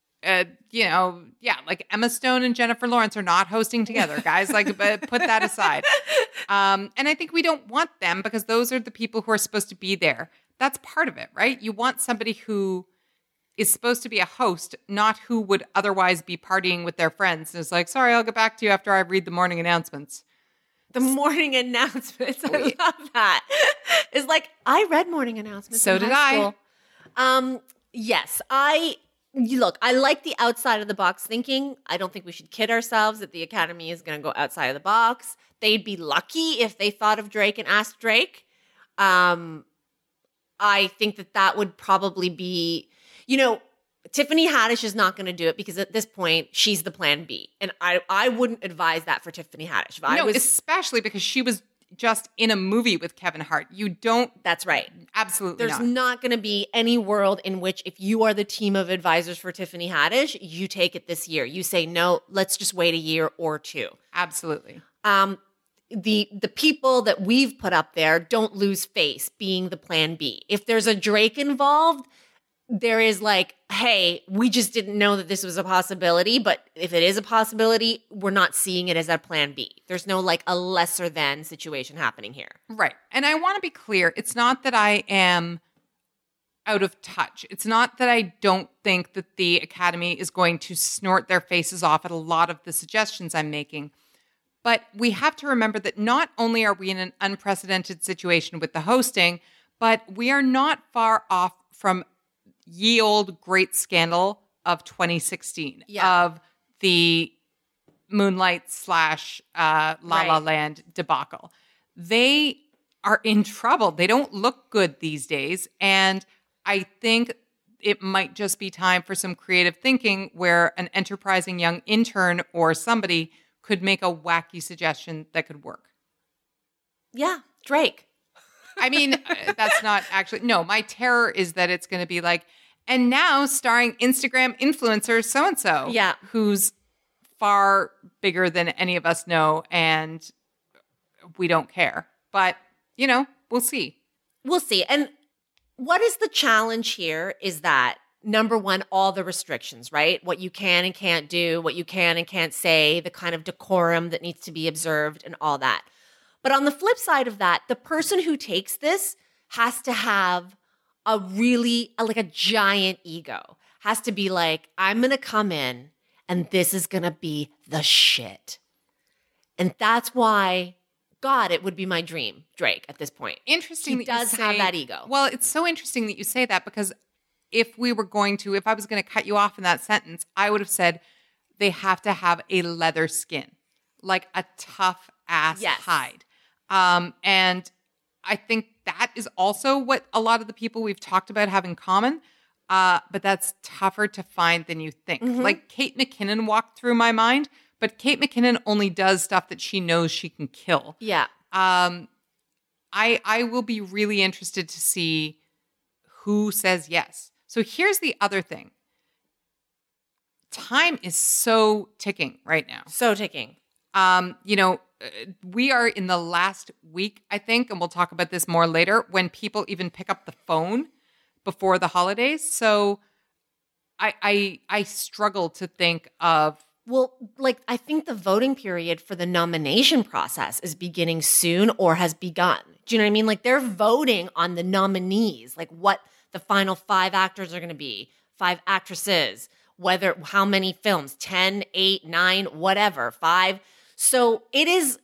Like Emma Stone and Jennifer Lawrence are not hosting together, guys. Like, put that aside. And I think we don't want them because those are the people who are supposed to be there. That's part of it, right? You want somebody who is supposed to be a host, not who would otherwise be partying with their friends. And it's like, sorry, I'll get back to you after I read the morning announcements. The morning announcements. I love that. It's like, I read morning announcements. So did I. Yes, Look, I like the outside of the box thinking. I don't think we should kid ourselves that the Academy is going to go outside of the box. They'd be lucky if they thought of Drake and asked Drake. I think that would probably be, Tiffany Haddish is not going to do it because at this point she's the plan B. And I wouldn't advise that for Tiffany Haddish. Especially because she was just in a movie with Kevin Hart. You don't. That's right. Absolutely There's not going to be any world in which if you are the team of advisors for Tiffany Haddish, you take it this year. You say, no, let's just wait a year or 2. Absolutely. The people that we've put up there don't lose face being the plan B. If there's a Drake involved, there is like, hey, we just didn't know that this was a possibility, but if it is a possibility, we're not seeing it as a plan B. There's no like a lesser than situation happening here. Right. And I want to be clear. It's not that I am out of touch. It's not that I don't think that the Academy is going to snort their faces off at a lot of the suggestions I'm making. But we have to remember that not only are we in an unprecedented situation with the hosting, but we are not far off from ye old great scandal of 2016 of the Moonlight / La La Land debacle. They are in trouble. They don't look good these days. And I think it might just be time for some creative thinking where an enterprising young intern or somebody could make a wacky suggestion that could work. Yeah, Drake. I mean, that's not actually, no, my terror is that it's going to be like, and now starring Instagram influencer so-and-so. Yeah. Who's far bigger than any of us know, and we don't care. But, we'll see. We'll see. And what is the challenge here is that, number one, all the restrictions, right? What you can and can't do, what you can and can't say, the kind of decorum that needs to be observed and all that. But on the flip side of that, the person who takes this has to have a giant ego. Has to be like, I'm going to come in and this is going to be the shit. And that's why, God, it would be my dream, Drake, at this point. Interesting. He does have that ego. Well, it's so interesting that you say that because if I was going to cut you off in that sentence, I would have said they have to have a leather skin, like a tough ass hide. And I think that is also what a lot of the people we've talked about have in common. But that's tougher to find than you think. Mm-hmm. Like Kate McKinnon walked through my mind, but Kate McKinnon only does stuff that she knows she can kill. Yeah. I will be really interested to see who says yes. So here's the other thing. Time is so ticking right now. So ticking. We are in the last week, I think, and we'll talk about this more later, when people even pick up the phone before the holidays. So I struggle to think of. Well, like, I think the voting period for the nomination process is beginning soon or has begun. Do you know what I mean? Like, they're voting on the nominees, like what the final 5 actors are going to be, 5 actresses, how many films, 10, 8, 9, whatever, 5. So it is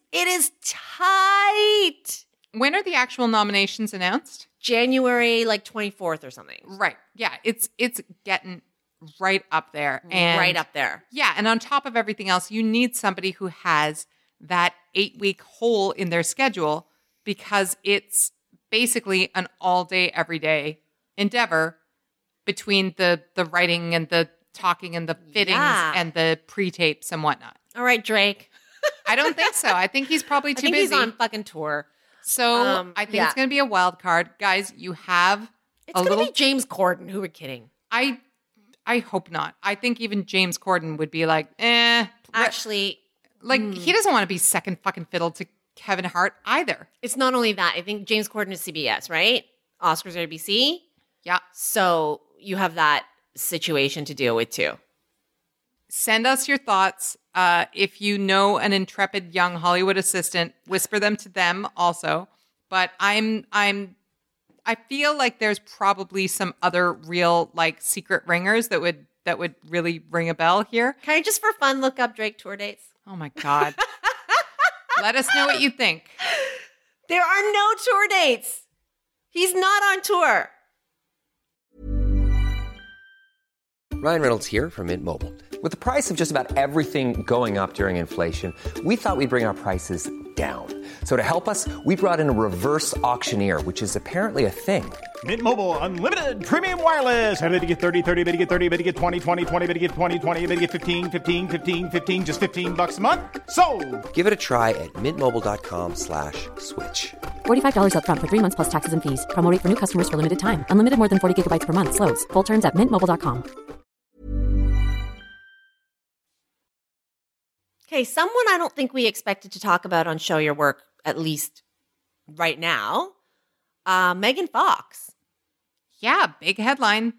tight. When are the actual nominations announced? January, like 24th or something. Right. Yeah. It's getting right up there. And right up there. Yeah. And on top of everything else, you need somebody who has that 8-week hole in their schedule because it's basically an all day, every day endeavor between the writing and the talking and the fittings and the pre-tapes and whatnot. All right, Drake. I don't think so. I think he's probably too busy. He's on fucking tour. So I think it's going to be a wild card. Guys, you have It's going to be James Corden. Who are kidding? I hope not. I think even James Corden would be like, Actually. He doesn't want to be second fucking fiddle to Kevin Hart either. It's not only that. I think James Corden is CBS, right? Oscars are ABC. Yeah. So you have that situation to deal with too. Send us your thoughts. If you know an intrepid young Hollywood assistant, whisper them to them also. But I feel like there's probably some other real like secret ringers that would really ring a bell here. Can I just for fun look up Drake tour dates? Oh my God. Let us know what you think. There are no tour dates. He's not on tour. Ryan Reynolds here from Mint Mobile. With the price of just about everything going up during inflation, we thought we'd bring our prices down. So to help us, we brought in a reverse auctioneer, which is apparently a thing. Mint Mobile Unlimited Premium Wireless. How to get 30, 30, bit to get 30, bit to get 20, 20, 20, bit to get 20, 20, bit to get 15, 15, 15, 15, just $15 a month? Sold! Give it a try at mintmobile.com/switch. $45 up front for 3 months plus taxes and fees. Promo rate for new customers for limited time. Unlimited more than 40 gigabytes per month. Slows full terms at mintmobile.com. Okay, someone I don't think we expected to talk about on Show Your Work, at least right now, Megan Fox. Yeah, big headline.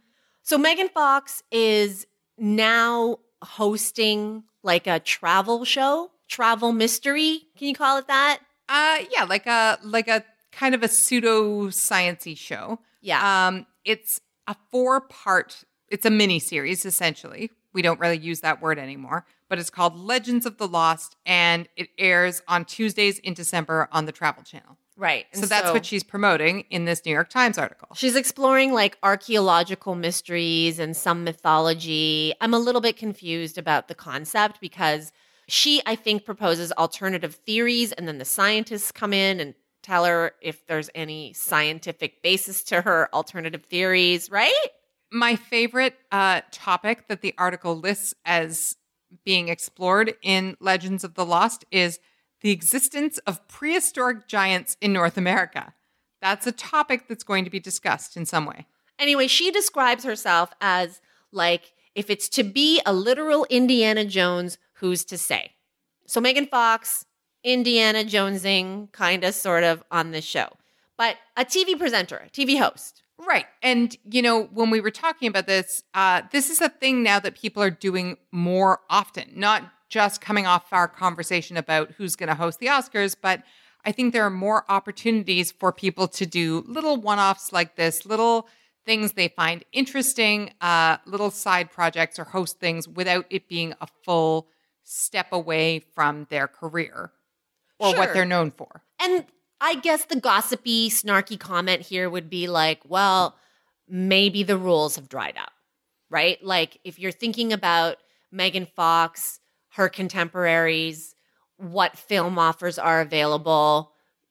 So Megan Fox is now hosting like a travel show, travel mystery. Can you call it that? Yeah, like a kind of a pseudo sciencey show. Yeah. It's a 4-part. It's a mini series essentially. We don't really use that word anymore, but it's called Legends of the Lost, and it airs on Tuesdays in December on the Travel Channel. Right. So that's what she's promoting in this New York Times article. She's exploring like archaeological mysteries and some mythology. I'm a little bit confused about the concept because she, I think, proposes alternative theories, and then the scientists come in and tell her if there's any scientific basis to her alternative theories, right? My favorite topic that the article lists as being explored in Legends of the Lost is the existence of prehistoric giants in North America. That's a topic that's going to be discussed in some way. Anyway, she describes herself as like, if it's to be a literal Indiana Jones, who's to say? So Megan Fox, Indiana Jonesing, kind of, sort of on this show. But a TV presenter, a TV host. Right. And, you know, when we were talking about this, this is a thing now that people are doing more often, not just coming off our conversation about who's going to host the Oscars, but I think there are more opportunities for people to do little one-offs like this, little things they find interesting, little side projects or host things without it being a full step away from their career or what they're known for. And I guess the gossipy, snarky comment here would be like, well, maybe the rules have dried up, right? Like if you're thinking about Megan Fox, her contemporaries, what film offers are available,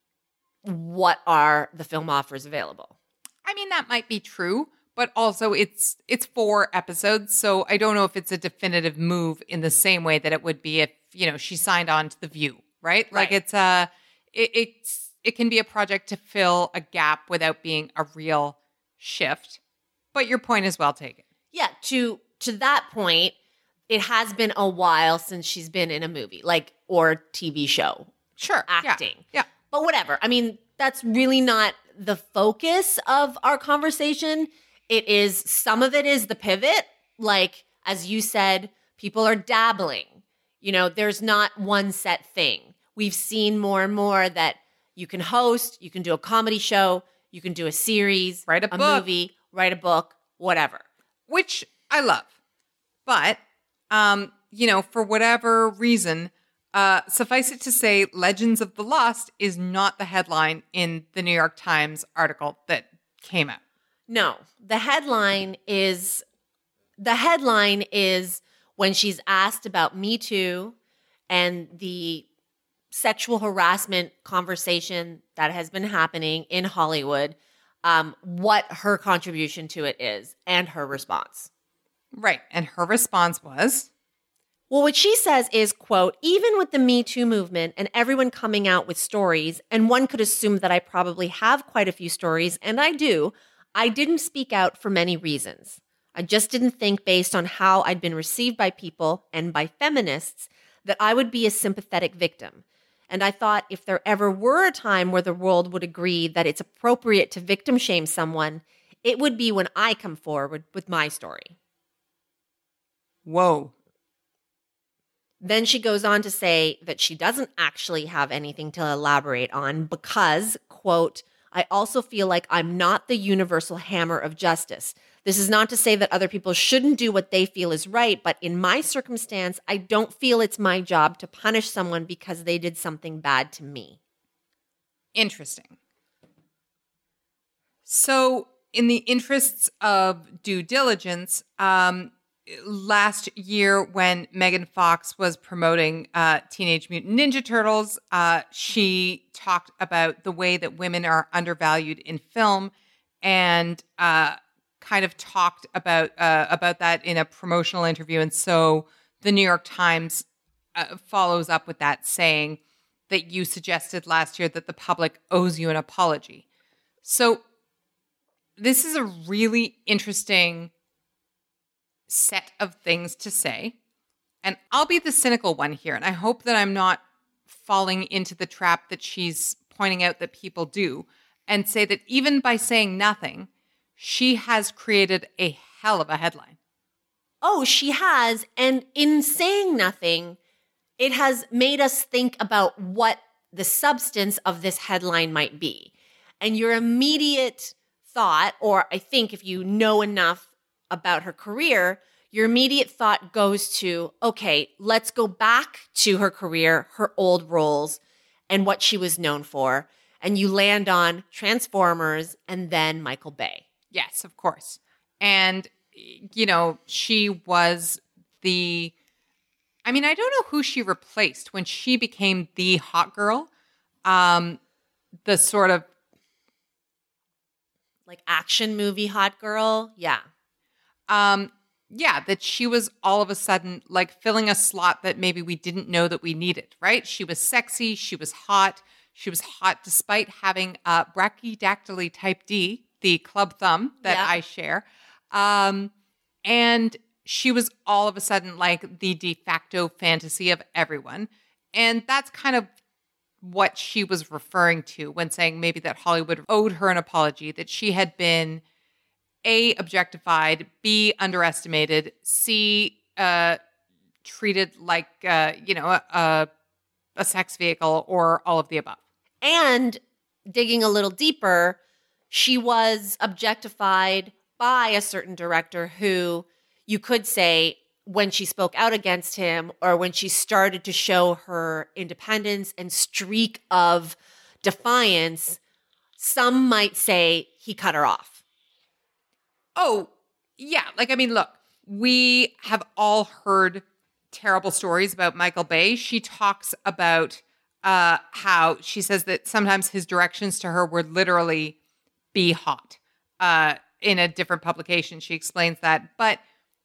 what are the film offers available? I mean, that might be true, but also it's 4 episodes, so I don't know if it's a definitive move in the same way that it would be if, you know, she signed on to The View, right? Like it can be a project to fill a gap without being a real shift. But your point is well taken. Yeah, to that point, it has been a while since she's been in a movie, like, or TV show. Sure. Acting. Yeah. But whatever. I mean, that's really not the focus of our conversation. It is, some of it is the pivot. Like, as you said, people are dabbling. You know, there's not one set thing. We've seen more and more that you can host, you can do a comedy show, you can do a series, write a book, movie, write a book, whatever. Which I love. But, you know, for whatever reason, suffice it to say, Legends of the Lost is not the headline in the New York Times article that came out. No, the headline is when she's asked about Me Too and the sexual harassment conversation that has been happening in Hollywood, what her contribution to it is and her response. Right. And her response was? Well, what she says is, quote, even with the Me Too movement and everyone coming out with stories, and one could assume that I probably have quite a few stories, and I do, I didn't speak out for many reasons. I just didn't think, based on how I'd been received by people and by feminists, that I would be a sympathetic victim. And I thought if there ever were a time where the world would agree that it's appropriate to victim shame someone, it would be when I come forward with my story. Whoa. Then she goes on to say that she doesn't actually have anything to elaborate on because, quote, I also feel like I'm not the universal hammer of justice. This is not to say that other people shouldn't do what they feel is right, but in my circumstance, I don't feel it's my job to punish someone because they did something bad to me. Interesting. So, in the interests of due diligence, last year when Megan Fox was promoting Teenage Mutant Ninja Turtles, she talked about the way that women are undervalued in film and kind of talked about that in a promotional interview. And so the New York Times follows up with that, saying that you suggested last year that the public owes you an apology. So this is a really interesting set of things to say. And I'll be the cynical one here. And I hope that I'm not falling into the trap that she's pointing out that people do, and say that even by saying nothing, she has created a hell of a headline. Oh, she has. And in saying nothing, it has made us think about what the substance of this headline might be. And your immediate thought, or I think if you know enough about her career, your immediate thought goes to, okay, let's go back to her career, her old roles, and what she was known for. And you land on Transformers and then Michael Bay. Yes, of course. And, you know, she was I don't know who she replaced when she became the hot girl. The sort of like action movie hot girl. Yeah. Yeah, that she was all of a sudden like filling a slot that maybe we didn't know that we needed, right? She was sexy. She was hot. She was hot despite having brachydactyly type D, the club thumb that I share. And she was all of a sudden like the de facto fantasy of everyone. And that's kind of what she was referring to when saying maybe that Hollywood owed her an apology, that she had been A, objectified, B, underestimated, C, treated like, a sex vehicle, or all of the above. And digging a little deeper, she was objectified by a certain director who you could say when she spoke out against him or when she started to show her independence and streak of defiance, some might say he cut her off. Oh, yeah. Like, I mean, look, we have all heard terrible stories about Michael Bay. She talks about how she says that sometimes his directions to her were literally be hot. In a different publication, she explains that. But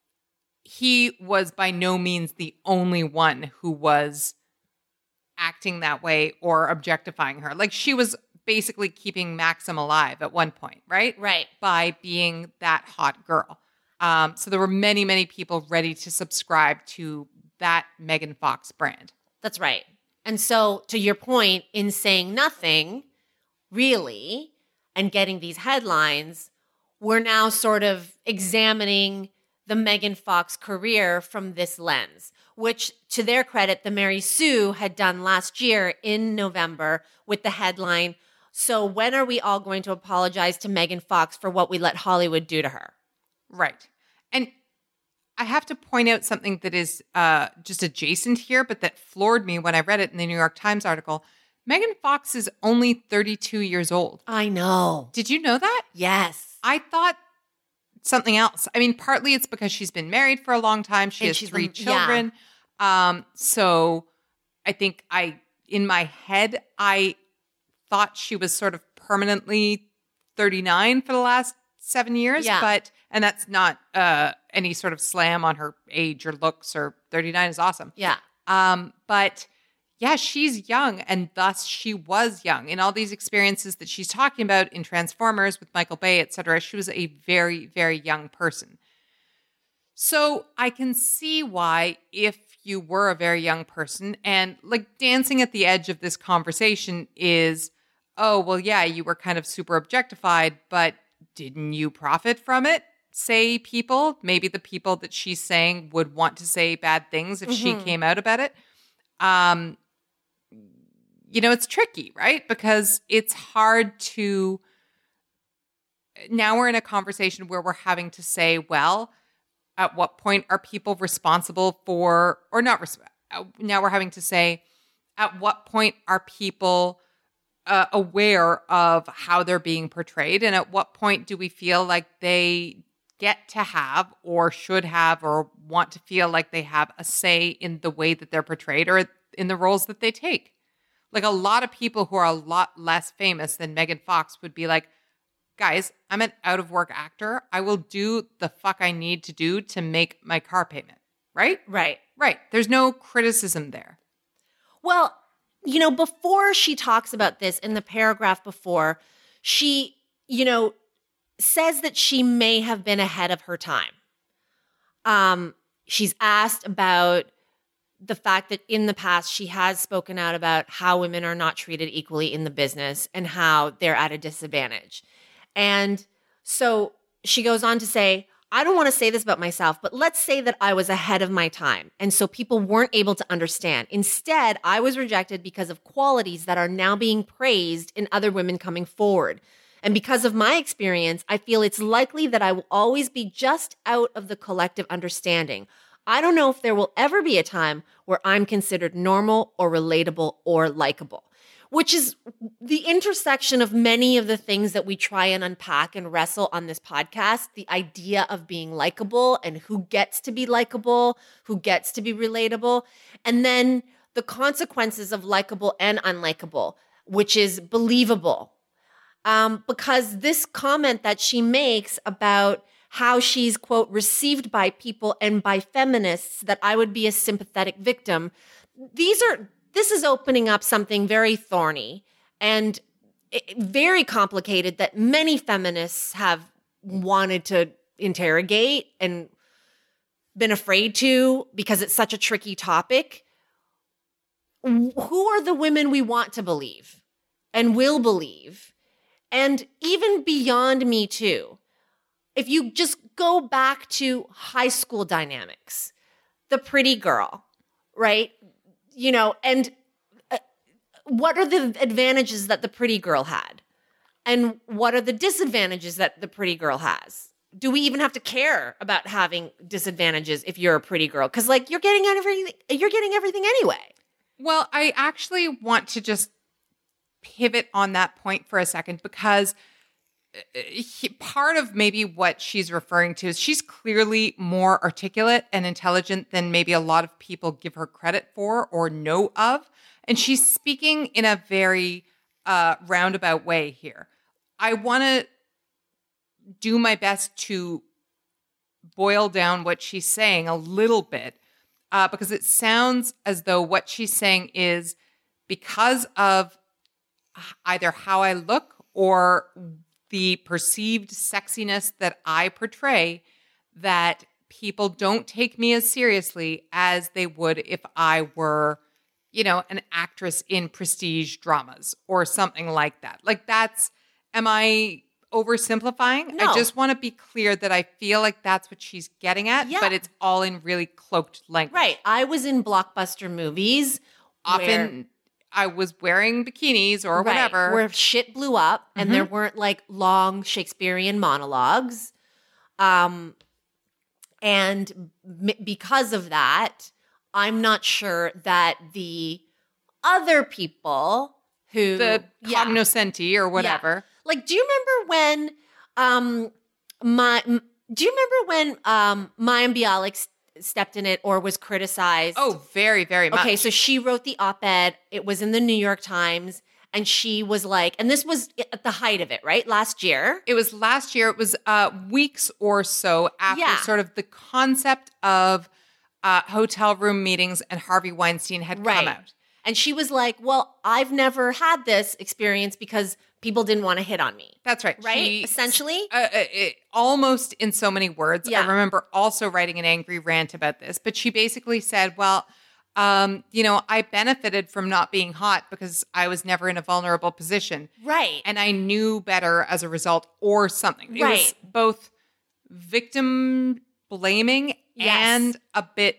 he was by no means the only one who was acting that way or objectifying her. Like, she was basically keeping Maxim alive at one point, right? Right. By being that hot girl. So there were many, many people ready to subscribe to that Megan Fox brand. That's right. And so to your point, in saying nothing, really, and getting these headlines, we're now sort of examining the Megan Fox career from this lens, which, to their credit, the Mary Sue had done last year in November with the headline, "So when are we all going to apologize to Megan Fox for what we let Hollywood do to her?" Right. And I have to point out something that is just adjacent here, but that floored me when I read it in the New York Times article. Megan Fox is only 32 years old. I know. Did you know that? Yes. I thought something else. I mean, partly it's because she's been married for a long time. She has three children. Yeah. So I think in my head, I thought she was sort of permanently 39 for the last 7 years. Yeah. And that's not any sort of slam on her age or looks, or 39 is awesome. Yeah. But yeah, she's young, and thus she was young. In all these experiences that she's talking about in Transformers with Michael Bay, et cetera, she was a very, very young person. So I can see why, if you were a very young person, and like dancing at the edge of this conversation is, oh, well, yeah, you were kind of super objectified, but didn't you profit from it? Say people, maybe the people that she's saying would want to say bad things if she came out about it. It's tricky, right? Because it's hard to, now we're in a conversation where we're having to say, well, at what point are people responsible for, or not, now we're having to say, at what point are people aware of how they're being portrayed? And at what point do we feel like they get to have, or should have, or want to feel like they have a say in the way that they're portrayed, or in the roles that they take? Like, a lot of people who are a lot less famous than Megan Fox would be like, guys, I'm an out-of-work actor. I will do the fuck I need to do to make my car payment. Right? Right. Right. There's no criticism there. Well, before she talks about this, in the paragraph before, she, says that she may have been ahead of her time. She's asked about the fact that in the past she has spoken out about how women are not treated equally in the business and how they're at a disadvantage. And so she goes on to say, I don't want to say this about myself, but let's say that I was ahead of my time. And so people weren't able to understand. Instead, I was rejected because of qualities that are now being praised in other women coming forward. And because of my experience, I feel it's likely that I will always be just out of the collective understanding. I don't know if there will ever be a time where I'm considered normal or relatable or likable, which is the intersection of many of the things that we try and unpack and wrestle on this podcast. The idea of being likable and who gets to be likable, who gets to be relatable, and then the consequences of likable and unlikable, which is believable. Because this comment that she makes about how she's, quote, received by people and by feminists, that I would be a sympathetic victim. This is opening up something very thorny and very complicated that many feminists have wanted to interrogate and been afraid to because it's such a tricky topic. Who are the women we want to believe and will believe? And even beyond Me Too, if you just go back to high school dynamics, the pretty girl, right? You know, and what are the advantages that the pretty girl had? And what are the disadvantages that the pretty girl has? Do we even have to care about having disadvantages if you're a pretty girl? Because like you're getting everything anyway. Well, I actually want to just pivot on that point for a second, because part of maybe what she's referring to is she's clearly more articulate and intelligent than maybe a lot of people give her credit for or know of. And she's speaking in a very roundabout way here. I want to do my best to boil down what she's saying a little bit, because it sounds as though what she's saying is because of either how I look or the perceived sexiness that I portray, that people don't take me as seriously as they would if I were, you know, an actress in prestige dramas or something like that. Like am I oversimplifying? No. I just want to be clear that I feel like that's what she's getting at, but it's all in really cloaked language. Right. I was in blockbuster movies. Often I was wearing bikinis or whatever. Where shit blew up and there weren't like long Shakespearean monologues. And because of that, I'm not sure that the other people who... The cognoscenti or whatever. Yeah. Like, do you remember when Mayim Bialik stepped in it or was criticized? Oh, very, very much. Okay, so she wrote the op-ed. It was in the New York Times. And she was like, and this was at the height of it, right? Last year. It was last year. It was weeks or so after sort of the concept of hotel room meetings and Harvey Weinstein had come out. And she was like, well, I've never had this experience because people didn't want to hit on me. That's right. Right? Essentially? Almost in so many words. Yeah. I remember also writing an angry rant about this. But she basically said, well, I benefited from not being hot because I was never in a vulnerable position. Right. And I knew better as a result or something. It was both victim blaming and a bit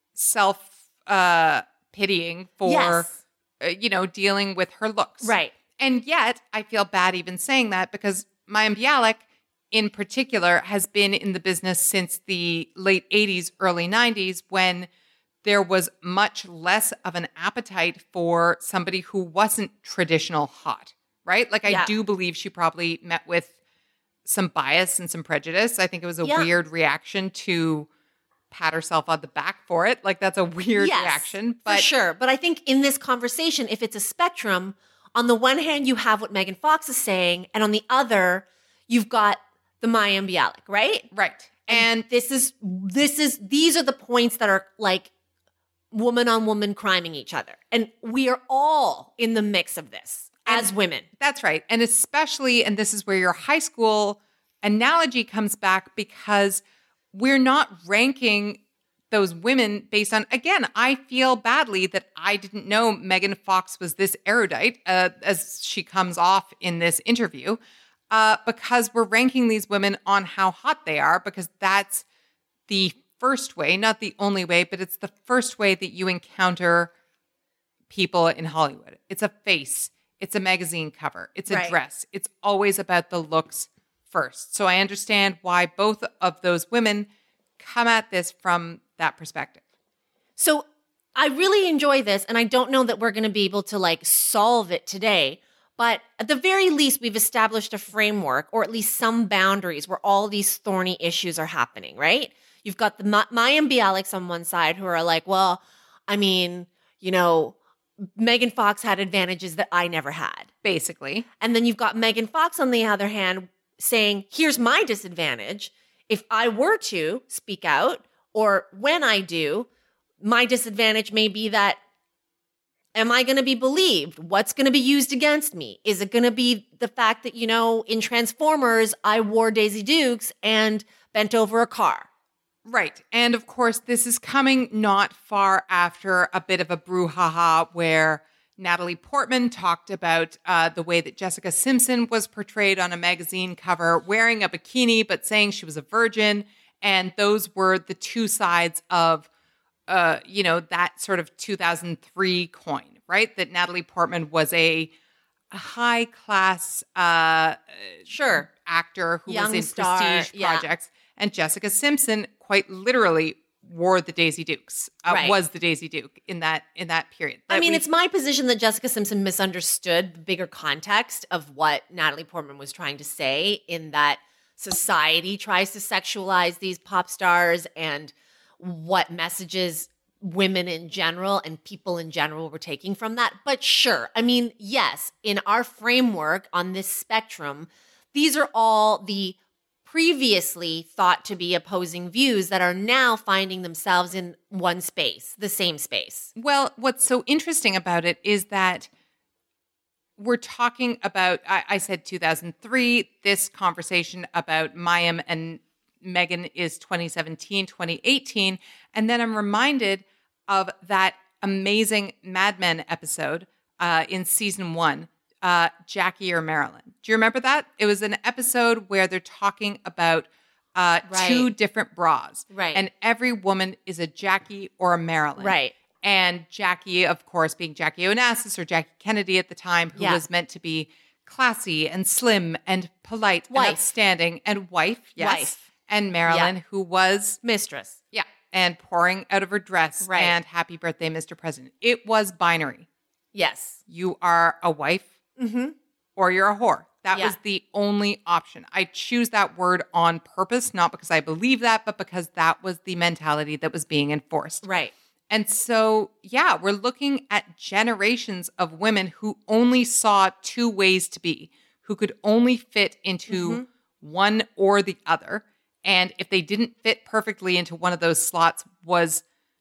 self-pitying for, dealing with her looks. Right. And yet I feel bad even saying that because Mayim Bialik in particular has been in the business since the late 80s, early 90s, when there was much less of an appetite for somebody who wasn't traditional hot, right? Like I do believe she probably met with some bias and some prejudice. I think it was a weird reaction to pat herself on the back for it. Like that's a weird reaction. But for sure. But I think in this conversation, if it's a spectrum, on the one hand, you have what Megan Fox is saying, and on the other, you've got the Mayim Bialik, right? Right. And these are the points that are like woman on woman criming each other. And we are all in the mix of this as women. That's right. And especially, and this is where your high school analogy comes back, because we're not ranking those women based on, again, I feel badly that I didn't know Megan Fox was this erudite as she comes off in this interview. because we're ranking these women on how hot they are, because that's the first way, not the only way, but it's the first way that you encounter people in Hollywood. It's a face. It's a magazine cover. It's a dress. It's always about the looks first. So I understand why both of those women come at this from that perspective. So I really enjoy this, and I don't know that we're going to be able to like solve it today, but at the very least, we've established a framework or at least some boundaries where all these thorny issues are happening, right? You've got the Mayim Bialik on one side who are like, well, I mean, you know, Megan Fox had advantages that I never had. Basically. And then you've got Megan Fox on the other hand saying, here's my disadvantage. If I were to speak out, or when I do, my disadvantage may be that, am I going to be believed? What's going to be used against me? Is it going to be the fact that, you know, in Transformers, I wore Daisy Dukes and bent over a car? Right. And of course, this is coming not far after a bit of a brouhaha where Natalie Portman talked about the way that Jessica Simpson was portrayed on a magazine cover wearing a bikini, but saying she was a virgin. And those were the two sides of, that sort of 2003 coin, right? That Natalie Portman was a high-class actor who Young was in star, prestige projects. And Jessica Simpson quite literally wore the Daisy Dukes, was the Daisy Duke in that period. I mean, it's my position that Jessica Simpson misunderstood the bigger context of what Natalie Portman was trying to say, in that society tries to sexualize these pop stars and what messages women in general and people in general were taking from that. But sure, I mean, yes, in our framework on this spectrum, these are all the previously thought to be opposing views that are now finding themselves in one space, the same space. Well, what's so interesting about it is that we're talking about, I said 2003, this conversation about Mayim and Megan is 2017, 2018. And then I'm reminded of that amazing Mad Men episode in season 1, Jackie or Marilyn. Do you remember that? It was an episode where they're talking about two different bras. Right. And every woman is a Jackie or a Marilyn. Right. And Jackie, of course, being Jackie Onassis or Jackie Kennedy at the time, who was meant to be classy and slim and polite and outstanding, and wife. And Marilyn, who was mistress. Yeah. And pouring out of her dress and happy birthday, Mr. President. It was binary. Yes. You are a wife or you're a whore. That was the only option. I choose that word on purpose, not because I believe that, but because that was the mentality that was being enforced. Right. And so, yeah, we're looking at generations of women who only saw two ways to be, who could only fit into one or the other. And if they didn't fit perfectly into one of those slots, was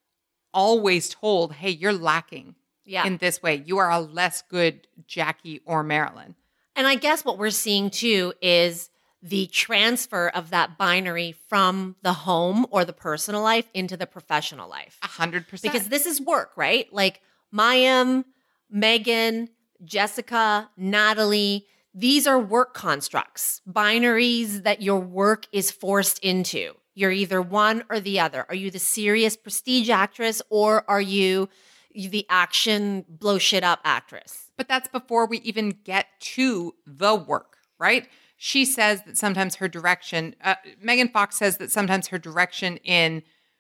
always told, hey, you're lacking in this way. You are a less good Jackie or Marilyn. And I guess what we're seeing too is the transfer of that binary from the home or the personal life into the professional life. 100%. Because this is work, right? Like Mayim, Megan, Jessica, Natalie, these are work constructs, binaries that your work is forced into. You're either one or the other. Are you the serious prestige actress, or are you the action blow shit up actress? But that's before we even get to the work, right? She says that sometimes her direction, Megan Fox says that sometimes her direction in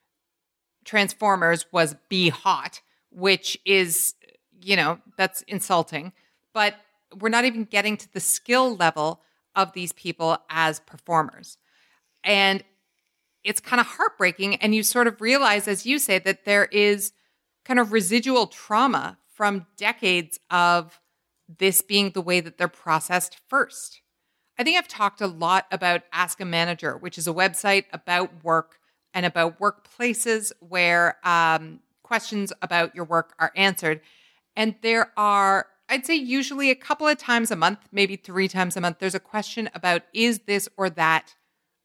Transformers was be hot, which is, that's insulting. But we're not even getting to the skill level of these people as performers. And it's kind of heartbreaking. And you sort of realize, as you say, that there is kind of residual trauma from decades of this being the way that they're processed first. I think I've talked a lot about Ask a Manager, which is a website about work and about workplaces where questions about your work are answered. And there are, I'd say usually a couple of times a month, maybe 3 times a month, there's a question about, is this or that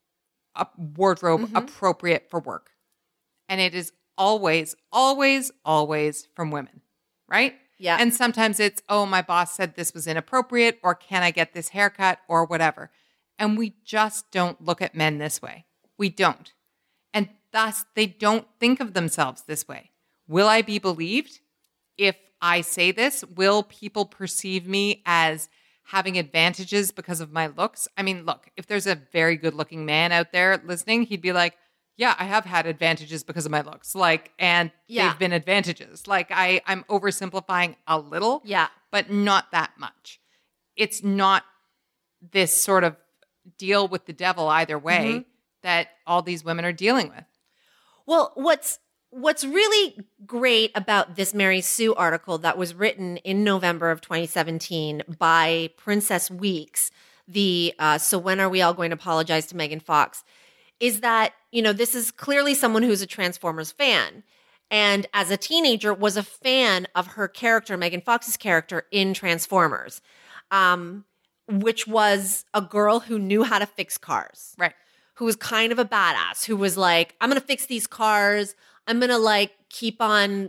a wardrobe appropriate for work? And it is always, always, always from women, right? Yeah. And sometimes it's, oh, my boss said this was inappropriate, or can I get this haircut, or whatever. And we just don't look at men this way. We don't. And thus, they don't think of themselves this way. Will I be believed if I say this? Will people perceive me as having advantages because of my looks? I mean, look, if there's a very good looking man out there listening, he'd be like, yeah, I have had advantages because of my looks. And they've been advantages. I'm oversimplifying a little, but not that much. It's not this sort of deal with the devil either way that all these women are dealing with. Well, what's really great about this Mary Sue article that was written in November of 2017 by Princess Weeks, So When Are We All Going to Apologize to Megan Fox, is that, this is clearly someone who's a Transformers fan. And as a teenager was a fan of her character, Megan Fox's character in Transformers, which was a girl who knew how to fix cars. Right. Who was kind of a badass, who was like, I'm going to fix these cars. I'm going to keep on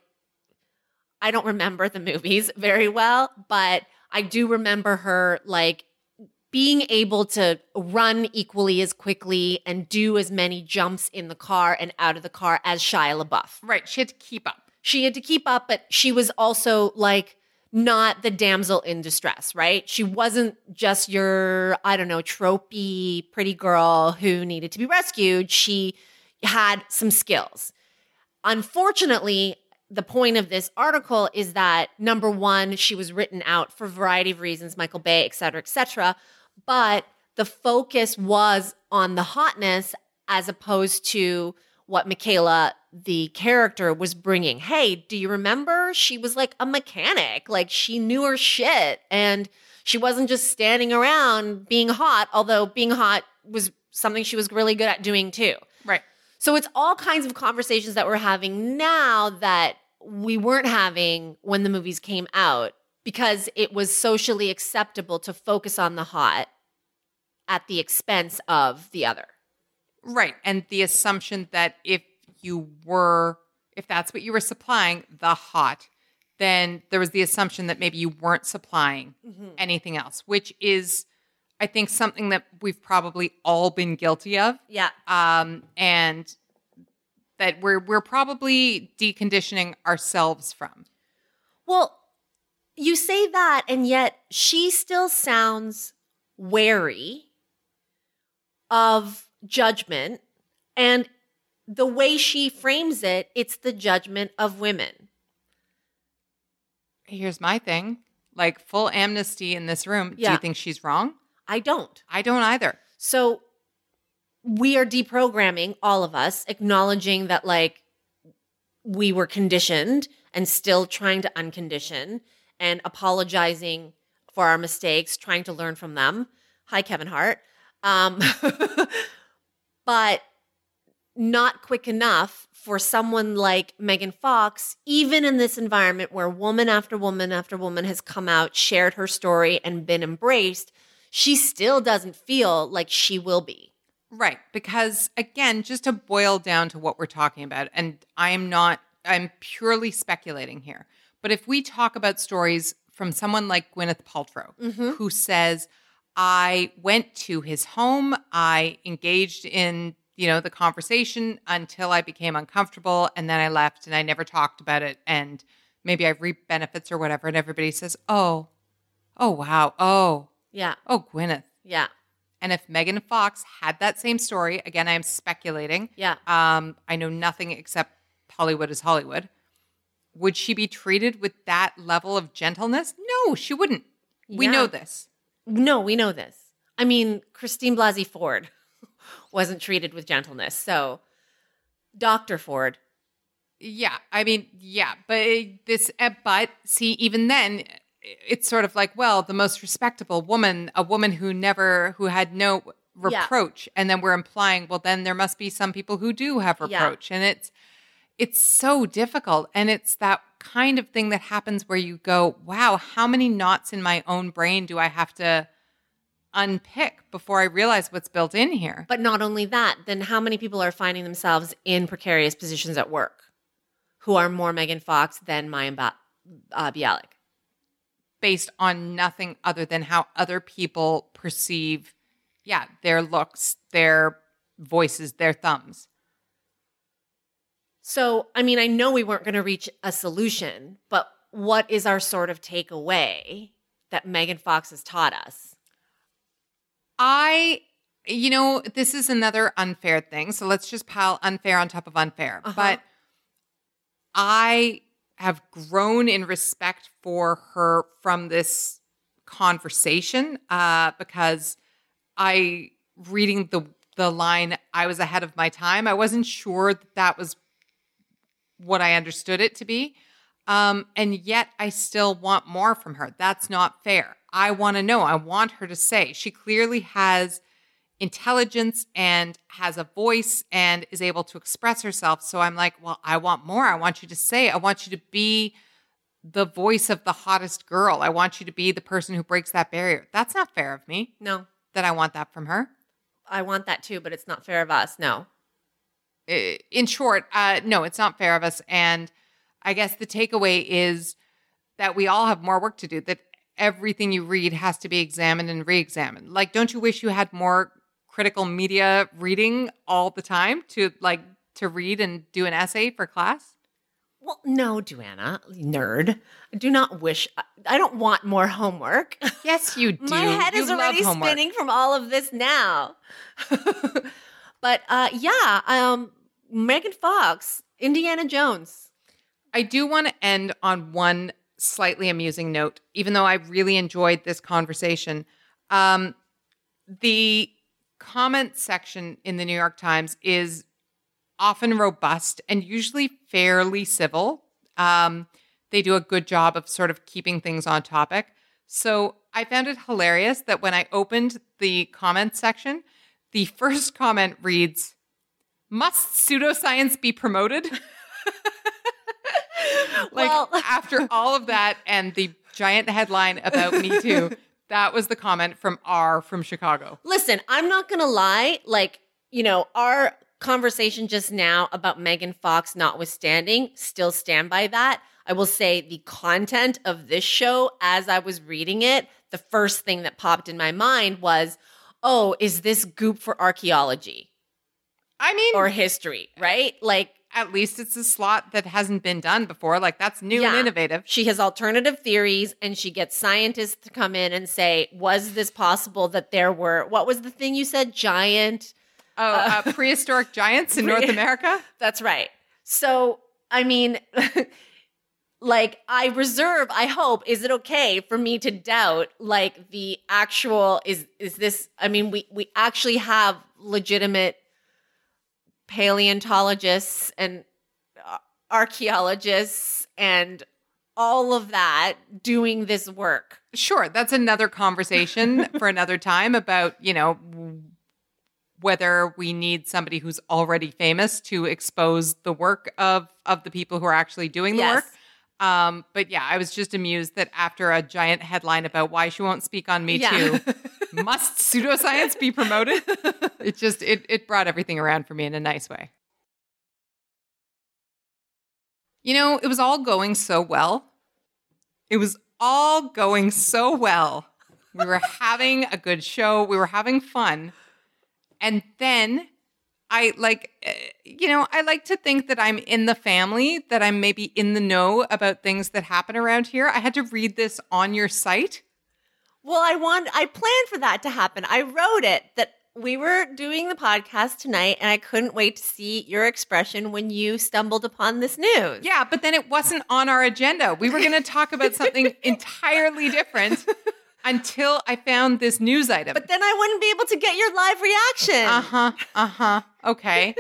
I don't remember the movies very well, but I do remember her being able to run equally as quickly and do as many jumps in the car and out of the car as Shia LaBeouf. Right. She had to keep up. She had to keep up, but she was also not the damsel in distress, right? She wasn't just your, tropey pretty girl who needed to be rescued. She had some skills. Unfortunately, the point of this article is that, number one, she was written out for a variety of reasons, Michael Bay, et cetera, but the focus was on the hotness as opposed to what Michaela, the character, was bringing. Hey, do you remember? She was a mechanic. She knew her shit. And she wasn't just standing around being hot, although being hot was something she was really good at doing too. Right. So it's all kinds of conversations that we're having now that we weren't having when the movies came out because it was socially acceptable to focus on the hot at the expense of the other. Right. And the assumption that if that's what you were supplying, the hot, then there was the assumption that maybe you weren't supplying anything else, which is, I think, something that we've probably all been guilty of. Yeah. And that we're probably deconditioning ourselves from. Well, you say that, and yet she still sounds wary of judgment, and the way she frames it, it's the judgment of women. Here's my thing. Full amnesty in this room. Yeah. Do you think she's wrong? I don't. I don't either. So we are deprogramming, all of us, acknowledging that we were conditioned and still trying to uncondition and apologizing for our mistakes, trying to learn from them. Hi, Kevin Hart. But not quick enough for someone like Megan Fox, even in this environment where woman after woman after woman has come out, shared her story, and been embraced, she still doesn't feel like she will be. Right. Because again, just to boil down to what we're talking about, and I'm purely speculating here, but if we talk about stories from someone like Gwyneth Paltrow, who says, I went to his home, I engaged in, the conversation until I became uncomfortable, and then I left and I never talked about it, and maybe I reap benefits or whatever, and everybody says, oh, wow, oh. Yeah. Oh, Gwyneth. Yeah. And if Megan Fox had that same story, again, I'm speculating. Yeah. I know nothing except Hollywood is Hollywood. Would she be treated with that level of gentleness? No, she wouldn't. We know this. No, we know this. I mean, Christine Blasey Ford wasn't treated with gentleness. So, Dr. Ford. Yeah. I mean, yeah. But see, even then, it's sort of the most respectable woman, a woman who had no reproach. And then we're implying, well, then there must be some people who do have reproach. Yeah. And it's so difficult. And it's that kind of thing that happens where you go, wow, how many knots in my own brain do I have to unpick before I realize what's built in here? But not only that, then how many people are finding themselves in precarious positions at work who are more Megan Fox than Mayim Bialik? Based on nothing other than how other people perceive Yeah, their looks, their voices, their thumbs. So, I mean, I know we weren't going to reach a solution, but what is our sort of takeaway that Megan Fox has taught us? This is another unfair thing. So let's just pile unfair on top of unfair. But I have grown in respect for her from this conversation because reading the line, I was ahead of my time, I wasn't sure that was what I understood it to be. And yet I still want more from her. That's not fair. I want to know. I want her to say. She clearly has intelligence and has a voice and is able to express herself. So I'm like, well, I want more. I want you to say. I want you to be the voice of the hottest girl. I want you to be the person who breaks that barrier. That's not fair of me. No. That I want that from her. I want that too, but it's not fair of us. No. In short, no, it's not fair of us. And I guess the takeaway is that we all have more work to do, that everything you read has to be examined and re-examined. Like, don't you wish you had more critical media reading all the time to read and do an essay for class? Well, no, Joanna, nerd. I do not wish. I don't want more homework. Yes, you do. My head is You love already homework. spinning from all of this now. But Megan Fox, Indiana Jones. I do want to end on one slightly amusing note, even though I really enjoyed this conversation. The comment section in the New York Times is often robust and usually fairly civil. They do a good job of sort of keeping things on topic. So I found it hilarious that when I opened the comment section, the first comment reads, "Must pseudoscience be promoted?" After all of that and the giant headline about Me Too, that was the comment from R from Chicago. Listen, I'm not going to lie. Our conversation just now about Megan Fox notwithstanding, still stand by that. I will say the content of this show, as I was reading it, the first thing that popped in my mind was, oh, is this goop for archaeology? Or history, right? At least it's a slot that hasn't been done before. That's new and innovative. She has alternative theories and she gets scientists to come in and say, was this possible that there were, what was the thing you said? Giant? Prehistoric giants in North America? That's right. So, I hope, is it okay for me to doubt, the actual, is this, we actually have legitimate paleontologists and archaeologists and all of that doing this work. Sure, that's another conversation for another time about, whether we need somebody who's already famous to expose the work of the people who are actually doing the work. But yeah, I was just amused that after a giant headline about why she won't speak on Me Too, must pseudoscience be promoted? It brought everything around for me in a nice way. It was all going so well. It was all going so well. We were having a good show. We were having fun. And then I like to think that I'm in the family, that I'm maybe in the know about things that happen around here. I had to read this on your site. Well, I planned for that to happen. I wrote it that we were doing the podcast tonight and I couldn't wait to see your expression when you stumbled upon this news. Yeah, but then it wasn't on our agenda. We were going to talk about something entirely different until I found this news item. But then I wouldn't be able to get your live reaction. Okay.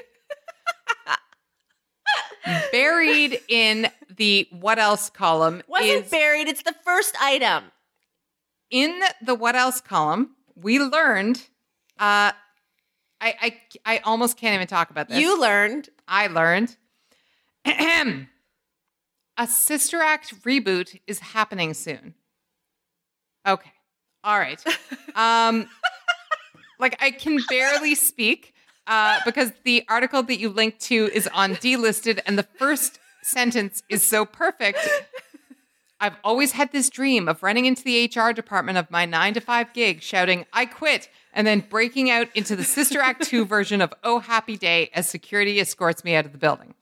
Buried in the what else column Wasn't buried. It's the first item. In the what else column, we learned, I almost can't even talk about this. You learned. I learned. A Sister Act reboot is happening soon. Okay. All right. I can barely speak because the article that you linked to is on Delisted, and the first sentence is so perfect. I've always had this dream of running into the HR department of my 9-to-5 gig, shouting, "I quit," and then breaking out into the Sister Act 2 version of Oh Happy Day as security escorts me out of the building.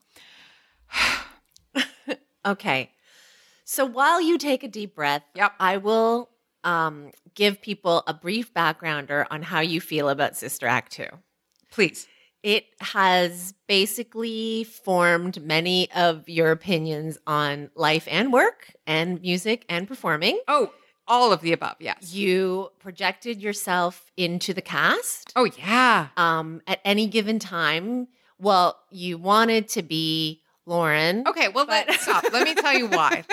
Okay. So while you take a deep breath, Yep. I will give people a brief backgrounder on how you feel about Sister Act 2. Please. It has basically formed many of your opinions on life and work and music and performing. Oh, all of the above, yes. You projected yourself into the cast. Oh, yeah. At any given time. Well, you wanted to be Lauren. Okay, well, stop. Let me tell you why.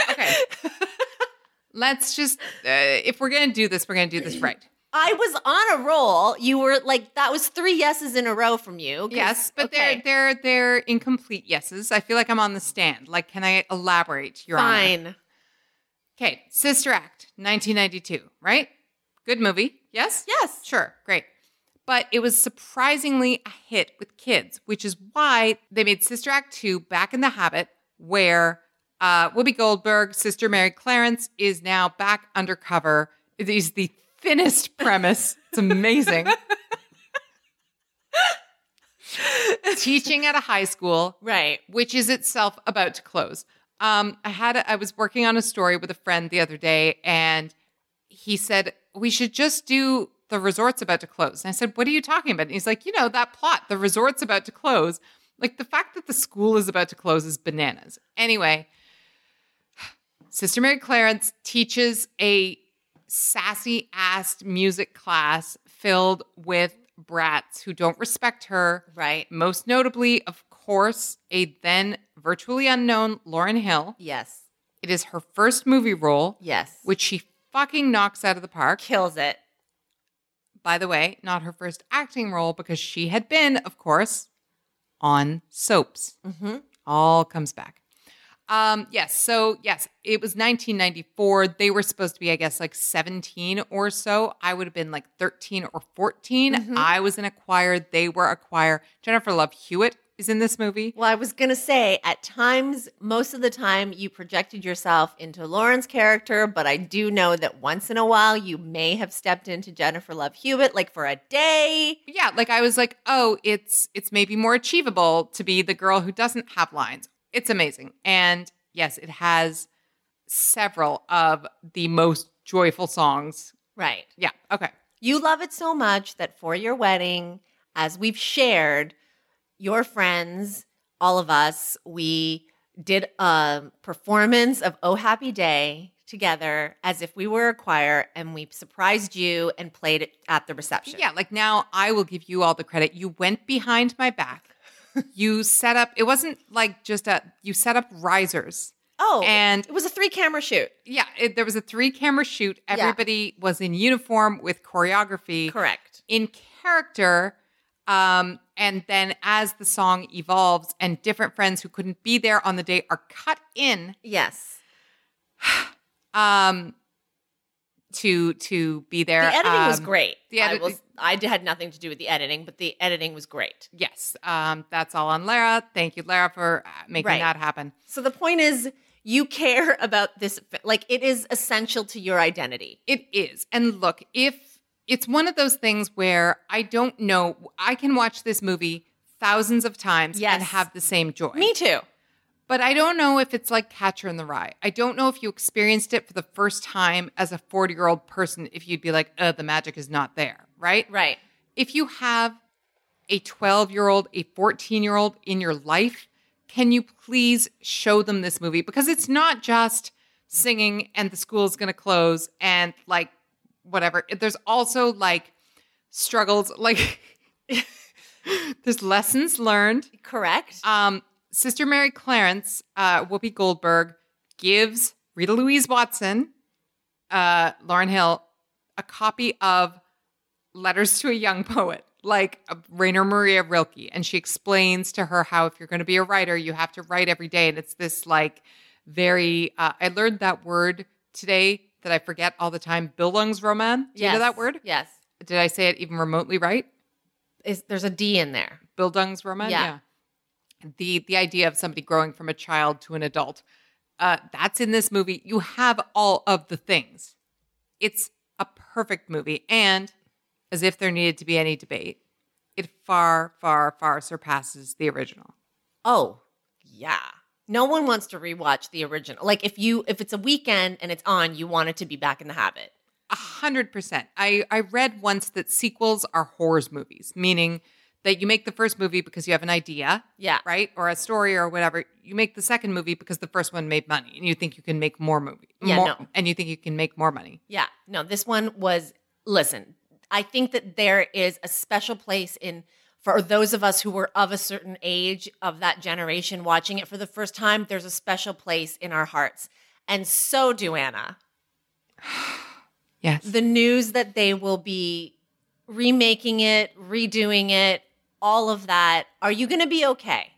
Let's just, if we're going to do this, we're going to do this right. I was on a roll. You were like, that was 3 yeses in a row from you. Yes, but okay. they're incomplete yeses. I feel like I'm on the stand. Like, can I elaborate, Your Honor? Fine. Okay, Sister Act, 1992, right? Good movie. Yes? Yes. Sure, great. But it was surprisingly a hit with kids, which is why they made Sister Act 2 Back in the Habit, where Whoopi Goldberg, Sister Mary Clarence, is now back undercover. It is the thinnest premise. It's amazing. Teaching at a high school, Right. which is itself about to close. I was working on a story with a friend the other day, and he said, we should just do the resort's about to close. And I said, what are you talking about? And he's like, that plot, the resort's about to close. Like, the fact that the school is about to close is bananas. Anyway, Sister Mary Clarence teaches a sassy-ass music class filled with brats who don't respect her. Right. Most notably, of course, a then virtually unknown Lauryn Hill. Yes. It is her first movie role, Yes. which she fucking knocks out of the park. Kills it. By the way, not her first acting role because she had been, of course, on soaps. Mm-hmm. All comes back. Yes, it was 1994. They were supposed to be, I guess, like 17 or so. I would have been like 13 or 14. Mm-hmm. I was in a choir. They were a choir. Jennifer Love Hewitt is in this movie. Well, I was going to say, at times, most of the time, you projected yourself into Lauren's character, but I do know that once in a while, you may have stepped into Jennifer Love Hewitt, like for a day. Yeah, like I was like, oh, it's maybe more achievable to be the girl who doesn't have lines. It's amazing. And yes, it has several of the most joyful songs. Right. Yeah, okay. You love it so much that for your wedding, as we've shared, your friends, all of us, we did a performance of Oh Happy Day together as if we were a choir, and we surprised you and played it at the reception. Yeah, like now I will give you all the credit. You went behind my back. You set up, it wasn't like you set up risers. Oh, And- it was a 3-camera shoot. Yeah, there was a 3-camera shoot. Everybody was in uniform with choreography. Correct. In character. And then as the song evolves and different friends who couldn't be there on the day are cut in Yes. to be there. The editing was great. the I had nothing to do with the editing, but the editing was great. Yes, that's all on Lara. Thank you, Lara, for making Right. that happen. So the point is, you care about this, like it is essential to your identity. It is. And look, if it's one of those things where I don't know, I can watch this movie thousands of times Yes. and have the same joy. Me too. But I don't know if it's like Catcher in the Rye. I don't know if you experienced it for the first time as a 40-year-old person, if you'd be like, the magic is not there, right? Right. If you have a 12-year-old, a 14-year-old in your life, can you please show them this movie? Because it's not just singing and the school's going to close and like whatever. There's also like struggles, like there's lessons learned. Correct. Sister Mary Clarence, Whoopi Goldberg, gives Rita Louise Watson, Lauryn Hill, a copy of Letters to a Young Poet, like Rainer Maria Rilke. And she explains to her how if you're going to be a writer, you have to write every day. And it's this like very, I learned that word today that I forget all the time, Bildungsroman. Do you know that word? Yes. Did I say it even remotely right? There's a D in there. Bildungsroman? Yeah. The idea of somebody growing from a child to an adult. That's in this movie. You have all of the things. It's a perfect movie. And as if there needed to be any debate, it far, far, far surpasses the original. Oh, yeah. No one wants to rewatch the original. Like if it's a weekend and it's on, you want it to be back in the habit. 100%. I read once that sequels are horrors movies, meaning that you make the first movie because you have an idea, Yeah. right? Or a story or whatever. You make the second movie because the first one made money and you think you can make more money. And you think you can make more money. Yeah. No, this one was, listen, I think that there is a special place for those of us who were of a certain age of that generation watching it for the first time, there's a special place in our hearts. And so do Anna. Yes. The news that they will be remaking it, redoing it, all of that. Are you going to be okay?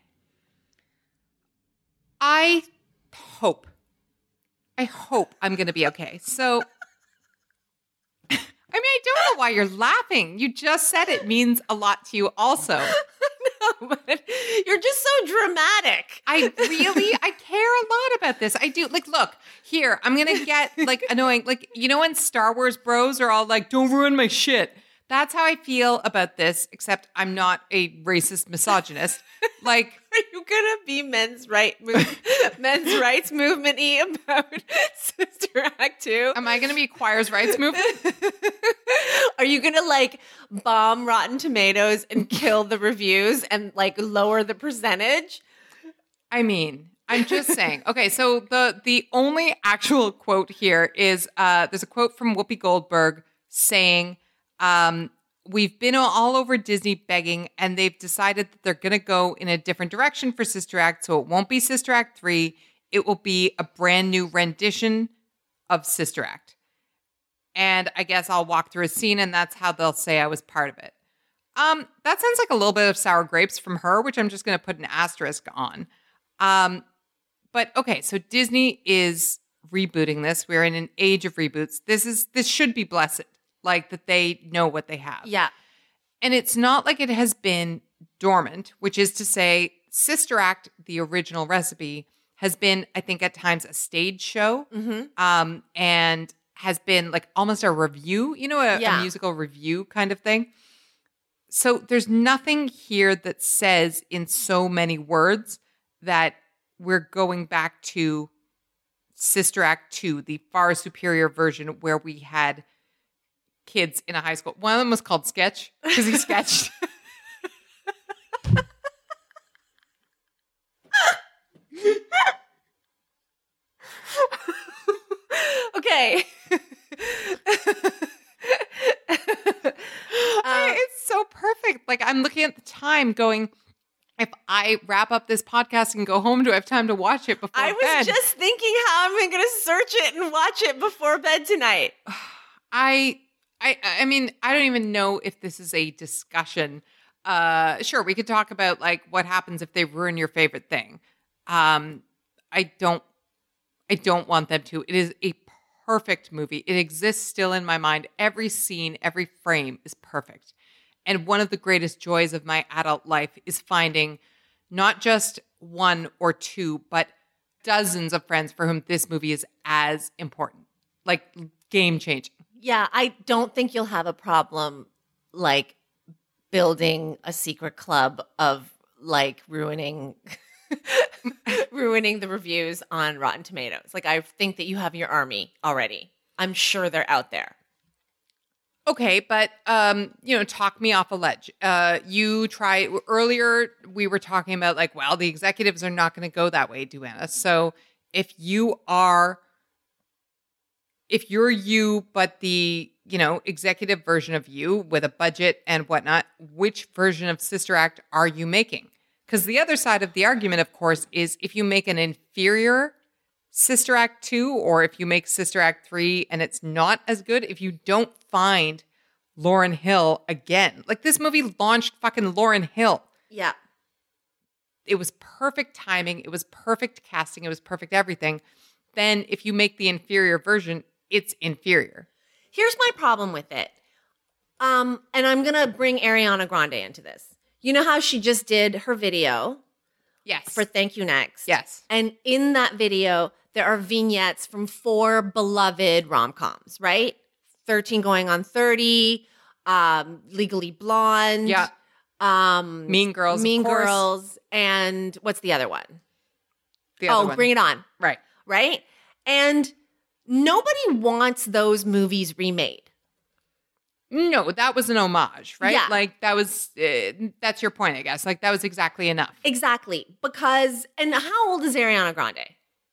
I hope I'm going to be okay. So, I mean, I don't know why you're laughing. You just said it means a lot to you also. No, but you're just so dramatic. I care a lot about this. I do. Like, look, here, I'm going to get like annoying. Like, you know, when Star Wars bros are all like, don't ruin my shit. That's how I feel about this, except I'm not a racist misogynist. Like, are you gonna be men's rights movement-y about Sister Act 2? Am I gonna be choir's rights movement? Are you gonna like bomb Rotten Tomatoes and kill the reviews and like lower the percentage? I mean, I'm just saying. Okay, so the only actual quote here is there's a quote from Whoopi Goldberg saying, we've been all over Disney begging, and they've decided that they're going to go in a different direction for Sister Act. So it won't be Sister Act 3. It will be a brand new rendition of Sister Act. And I guess I'll walk through a scene, and that's how they'll say I was part of it. That sounds like a little bit of sour grapes from her, which I'm just going to put an asterisk on. But okay, so Disney is rebooting this. We're in an age of reboots. This should be blessed. Like that they know what they have. Yeah. And it's not like it has been dormant, which is to say Sister Act, the original recipe, has been, I think, at times a stage show and has been like almost a review, you know, a musical review kind of thing. So there's nothing here that says in so many words that we're going back to Sister Act 2, the far superior version where we had kids in a high school. One of them was called Sketch because he sketched. Okay. It's so perfect. Like I'm looking at the time going, if I wrap up this podcast and go home, do I have time to watch it before bed? I was just thinking how am I going to search it and watch it before bed tonight. I mean, I don't even know if this is a discussion. Sure, we could talk about like what happens if they ruin your favorite thing. I don't want them to. It is a perfect movie. It exists still in my mind. Every scene, every frame is perfect. And one of the greatest joys of my adult life is finding not just one or two, but dozens of friends for whom this movie is as important, like game changing. Yeah, I don't think you'll have a problem like building a secret club of like ruining the reviews on Rotten Tomatoes. Like I think that you have your army already. I'm sure they're out there. Okay, but talk me off a ledge. You try earlier. We were talking about like, well, the executives are not going to go that way, Duana. So if you're you, but the executive version of you with a budget and whatnot, which version of Sister Act are you making? Because the other side of the argument, of course, is if you make an inferior Sister Act 2 or if you make Sister Act 3 and it's not as good, if you don't find Lauryn Hill again. Like this movie launched fucking Lauryn Hill. Yeah. It was perfect timing. It was perfect casting. It was perfect everything. Then if you make the inferior version, it's inferior. Here's my problem with it. And I'm going to bring Ariana Grande into this. You know how she just did her video? Yes. For Thank You Next. Yes. And in that video, there are vignettes from 4 beloved rom-coms, right? 13 Going on 30, Legally Blonde. Yeah. Mean Girls, Mean of course. Girls, and what's the other one? The other one. Bring It On. Right. Right? And nobody wants those movies remade. No, that was an homage, right? Yeah. Like that was, that's your point, I guess. Like that was exactly enough. Exactly. Because, and how old is Ariana Grande?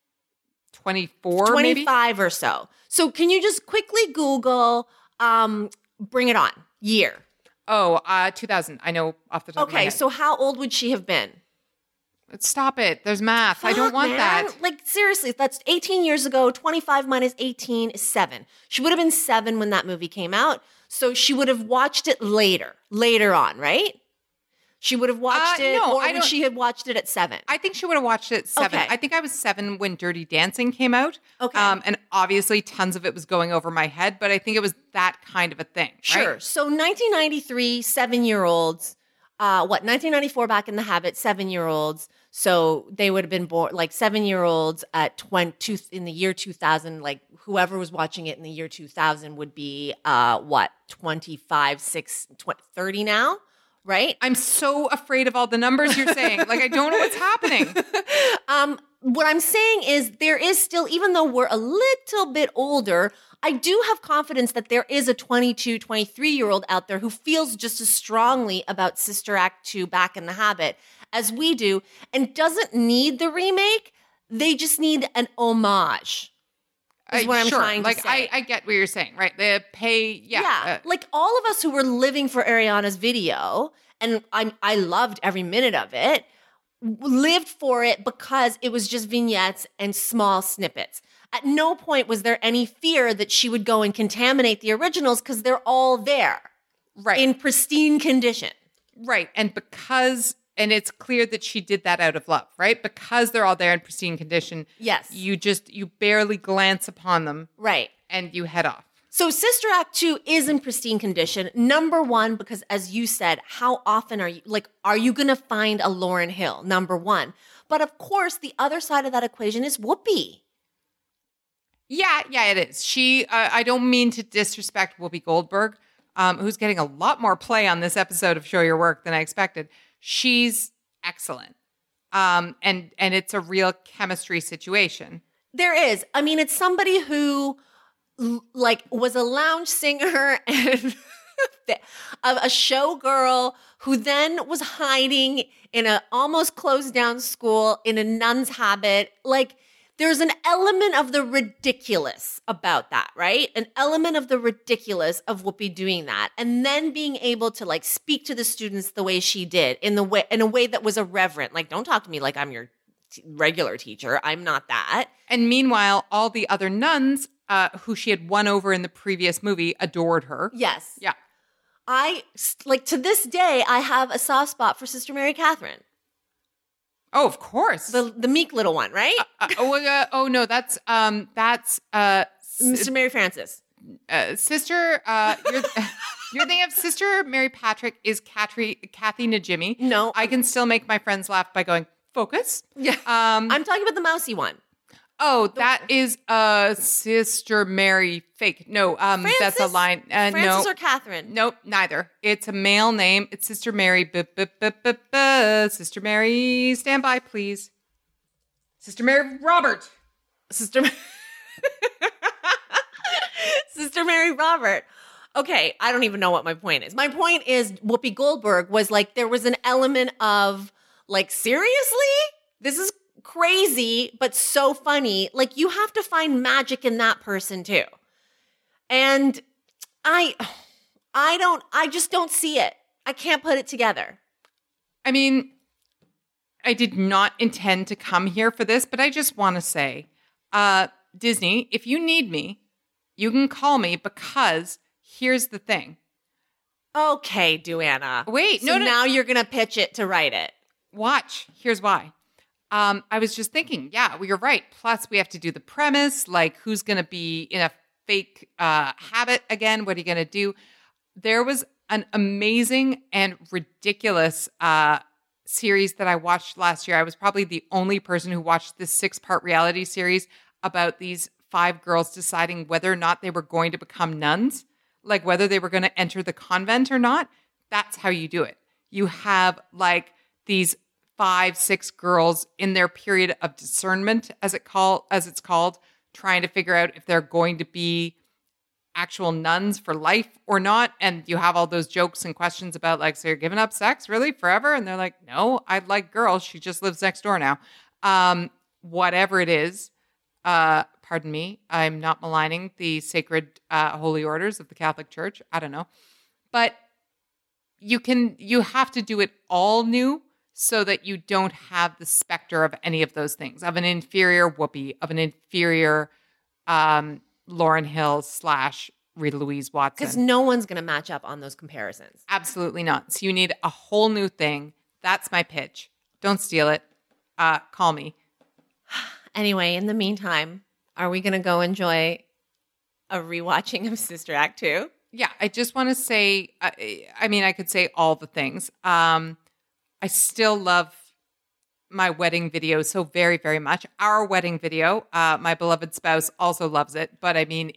24, 25 maybe? or so. So can you just quickly Google Bring It On, year? Oh, 2000. I know off the top of my Okay, head. so how old would she have been? Stop it. There's math. I don't Fuck, want man. that. Like, seriously, that's 18 years ago. 25 minus 18 is 7. She would have been 7 when that movie came out. So she would have watched it later on, right? She would have watched it, no, or I would don't- she have watched it at 7? I think she would have watched it at 7. Okay. I think I was 7 when Dirty Dancing came out. Okay. And obviously tons of it was going over my head, but I think it was that kind of a thing. Sure. Right? So 1993, 7-year-olds. 1994, Back in the Habit, 7-year-olds. So they would have been born like 7-year-olds at in the year 2000. Like whoever was watching it in the year 2000 would be 25, 30 now, right? I'm so afraid of all the numbers you're saying. Like, I don't know what's happening. What I'm saying is there is still, even though we're a little bit older, I do have confidence that there is a 22, 23-year-old out there who feels just as strongly about Sister Act 2 Back in the Habit as we do and doesn't need the remake. They just need an homage. Is what I'm Sure. trying to like, say. I get what you're saying, right? The pay, Yeah. Like all of us who were living for Ariana's video, and I loved every minute of it, lived for it because it was just vignettes and small snippets. At no point was there any fear that she would go and contaminate the originals because they're all there. Right. In pristine condition. Right. And and it's clear that she did that out of love, right? Because they're all there in pristine condition. Yes. You barely glance upon them Right. and you head off. So Sister Act 2 is in pristine condition. Number one, because as you said, how often are you going to find a Lauryn Hill? Number one. But of course, the other side of that equation is Whoopi. Yeah, it is. I don't mean to disrespect Whoopi Goldberg, who's getting a lot more play on this episode of Show Your Work than I expected. She's excellent. And it's a real chemistry situation. There is. I mean, it's somebody who was a lounge singer and a showgirl who then was hiding in a almost closed down school in a nun's habit. Like, there's an element of the ridiculous about that, right? An element of the ridiculous of Whoopi doing that. And then being able to speak to the students the way she did in a way that was irreverent. Like, don't talk to me like I'm your regular teacher. I'm not that. And meanwhile, all the other nuns who she had won over in the previous movie adored her. Yes. Yeah. To this day, I have a soft spot for Sister Mary Catherine. Oh, of course. The meek little one, right? No, that's Mr. Mary Francis. Sister. You're thinking of Sister Mary Patrick is Kathy Najimy. No. I can still make my friends laugh by going focus. Yeah. I'm talking about the mousy one. Oh, that is Sister Mary fake. No, that's a line. Francis no. or Catherine? Nope, neither. It's a male name. It's Sister Mary. Sister Mary, stand by, please. Sister Mary Robert. Sister Mary Robert. Okay, I don't even know what my point is. My point is Whoopi Goldberg was there was an element of seriously? This is crazy, but so funny. You have to find magic in that person too. And I just don't see it. I can't put it together. I mean, I did not intend to come here for this, but I just want to say, Disney, if you need me, you can call me because here's the thing. Okay, Duana. Wait, so no. Now you're going to pitch it to write it. Watch. Here's why. I was just thinking, yeah, well, you're right. Plus, we have to do the premise, who's going to be in a fake habit again? What are you going to do? There was an amazing and ridiculous series that I watched last year. I was probably the only person who watched this 6-part reality series about these 5 girls deciding whether or not they were going to become nuns. like whether they were going to enter the convent or not. That's how you do it. You have like these 5-6 girls in their period of discernment, as it's called, trying to figure out if they're going to be actual nuns for life or not. And you have all those jokes and questions about like, so you're giving up sex really forever? And they're like, no, I like girls. She just lives next door now. Whatever it is, pardon me, I'm not maligning the sacred holy orders of the Catholic Church. I don't know. But you have to do it all new so that you don't have the specter of any of those things, of an inferior Whoopi, of an inferior Lauryn Hill / Rita Louise Watson. Because no one's going to match up on those comparisons. Absolutely not. So you need a whole new thing. That's my pitch. Don't steal it. Call me. Anyway, in the meantime, are we going to go enjoy a rewatching of Sister Act 2? Yeah, I just want to say, I could say all the things. I still love my wedding video so very, very much. Our wedding video, my beloved spouse also loves it. But I mean,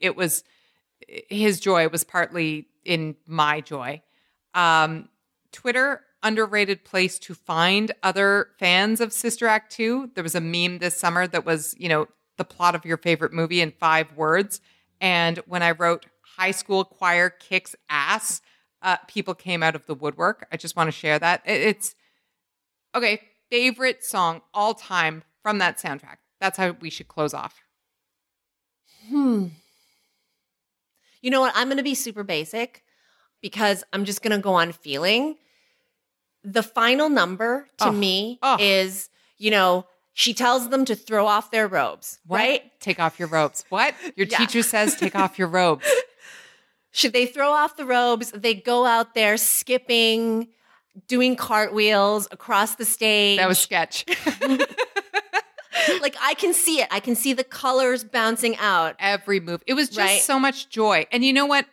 his joy was partly in my joy. Twitter, underrated place to find other fans of Sister Act 2. There was a meme this summer that was, the plot of your favorite movie in 5 words. And when I wrote high school choir kicks ass, people came out of the woodwork. I just want to share that. It's okay. Favorite song all time from that soundtrack. That's how we should close off. You know what? I'm going to be super basic because I'm just going to go on feeling. The final number to me is, she tells them to throw off their robes, What? right? Take off your robes. What? Your teacher says take off your robes. Should they throw off the robes? They go out there skipping, doing cartwheels across the stage. That was sketch. Like, I can see it. I can see the colors bouncing out. Every move. It was just Right? so much joy. And you know what?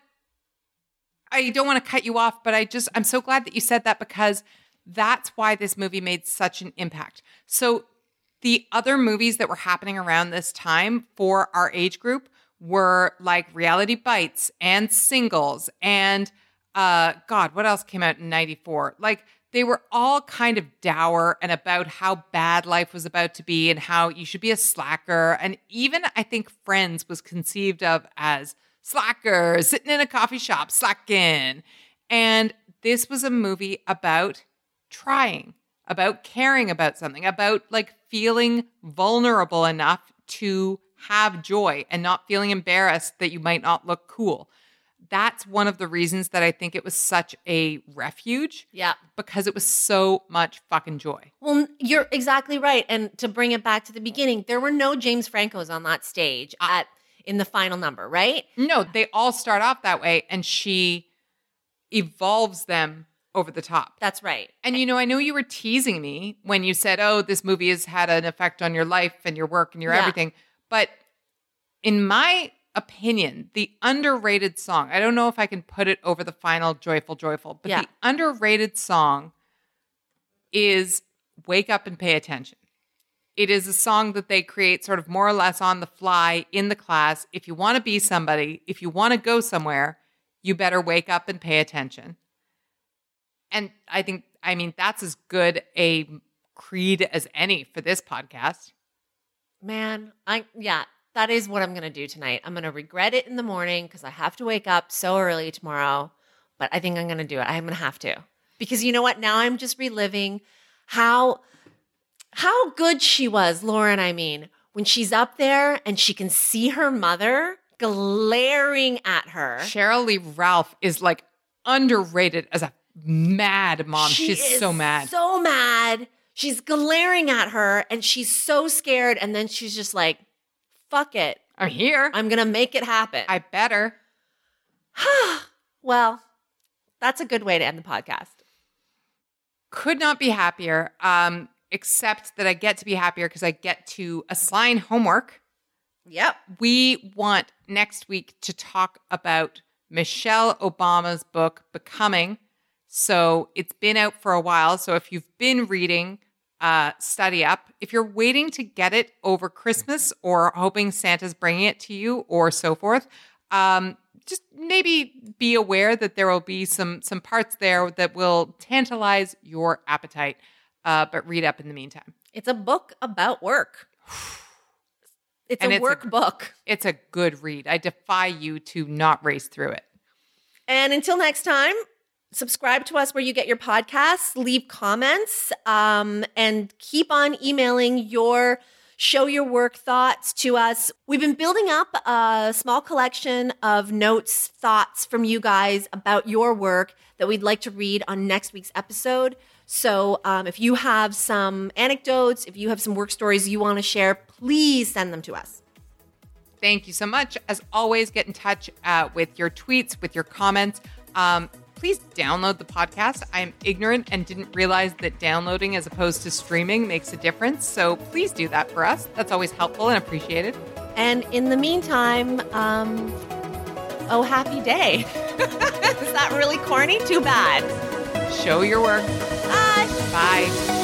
I don't want to cut you off, but I'm so glad that you said that because that's why this movie made such an impact. So the other movies that were happening around this time for our age group were like Reality Bites and Singles and God, what else came out in 94? Like they were all kind of dour and about how bad life was about to be and how you should be a slacker. And even I think Friends was conceived of as slacker, sitting in a coffee shop, slacking. And this was a movie about trying, about caring about something, about like feeling vulnerable enough to have joy and not feeling embarrassed that you might not look cool. That's one of the reasons that I think it was such a refuge. Yeah. Because it was so much fucking joy. Well, you're exactly right. And to bring it back to the beginning, there were no James Francos on that stage in the final number, right? No, they all start off that way and she evolves them over the top. That's right. And I know you were teasing me when you said, oh, this movie has had an effect on your life and your work and your everything. But in my opinion, the underrated song, I don't know if I can put it over the final Joyful, Joyful, but the underrated song is Wake Up and Pay Attention. It is a song that they create sort of more or less on the fly in the class. If you want to be somebody, if you want to go somewhere, you better wake up and pay attention. And I mean, that's as good a creed as any for this podcast. Man, that is what I'm going to do tonight. I'm going to regret it in the morning because I have to wake up so early tomorrow, but I think I'm going to do it. I'm going to have to. Because you know what? Now I'm just reliving how good she was, Lauren, I mean, when she's up there and she can see her mother glaring at her. Cheryl Lee Ralph is like underrated as a mad mom. She's so mad. So mad. She's glaring at her and she's so scared. And then she's just like, fuck it. I'm here. I'm going to make it happen. I better. Well, that's a good way to end the podcast. Could not be happier, except that I get to be happier because I get to assign homework. Yep. We want next week to talk about Michelle Obama's book, Becoming. So it's been out for a while. So if you've been reading, study up. If you're waiting to get it over Christmas or hoping Santa's bringing it to you or so forth, just maybe be aware that there will be some parts there that will tantalize your appetite. But read up in the meantime. It's a book about work. It's a workbook. It's a good read. I defy you to not race through it. And until next time, subscribe to us where you get your podcasts, leave comments, and keep on emailing your show your work thoughts to us. We've been building up a small collection of notes, thoughts from you guys about your work that we'd like to read on next week's episode. So if you have some anecdotes, if you have some work stories you want to share, please send them to us. Thank you so much. As always, get in touch with your tweets, with your comments. Please download the podcast. I'm ignorant and didn't realize that downloading as opposed to streaming makes a difference. So please do that for us. That's always helpful and appreciated. And in the meantime, oh, happy day. Is that really corny? Too bad. Show your work. Bye. Bye.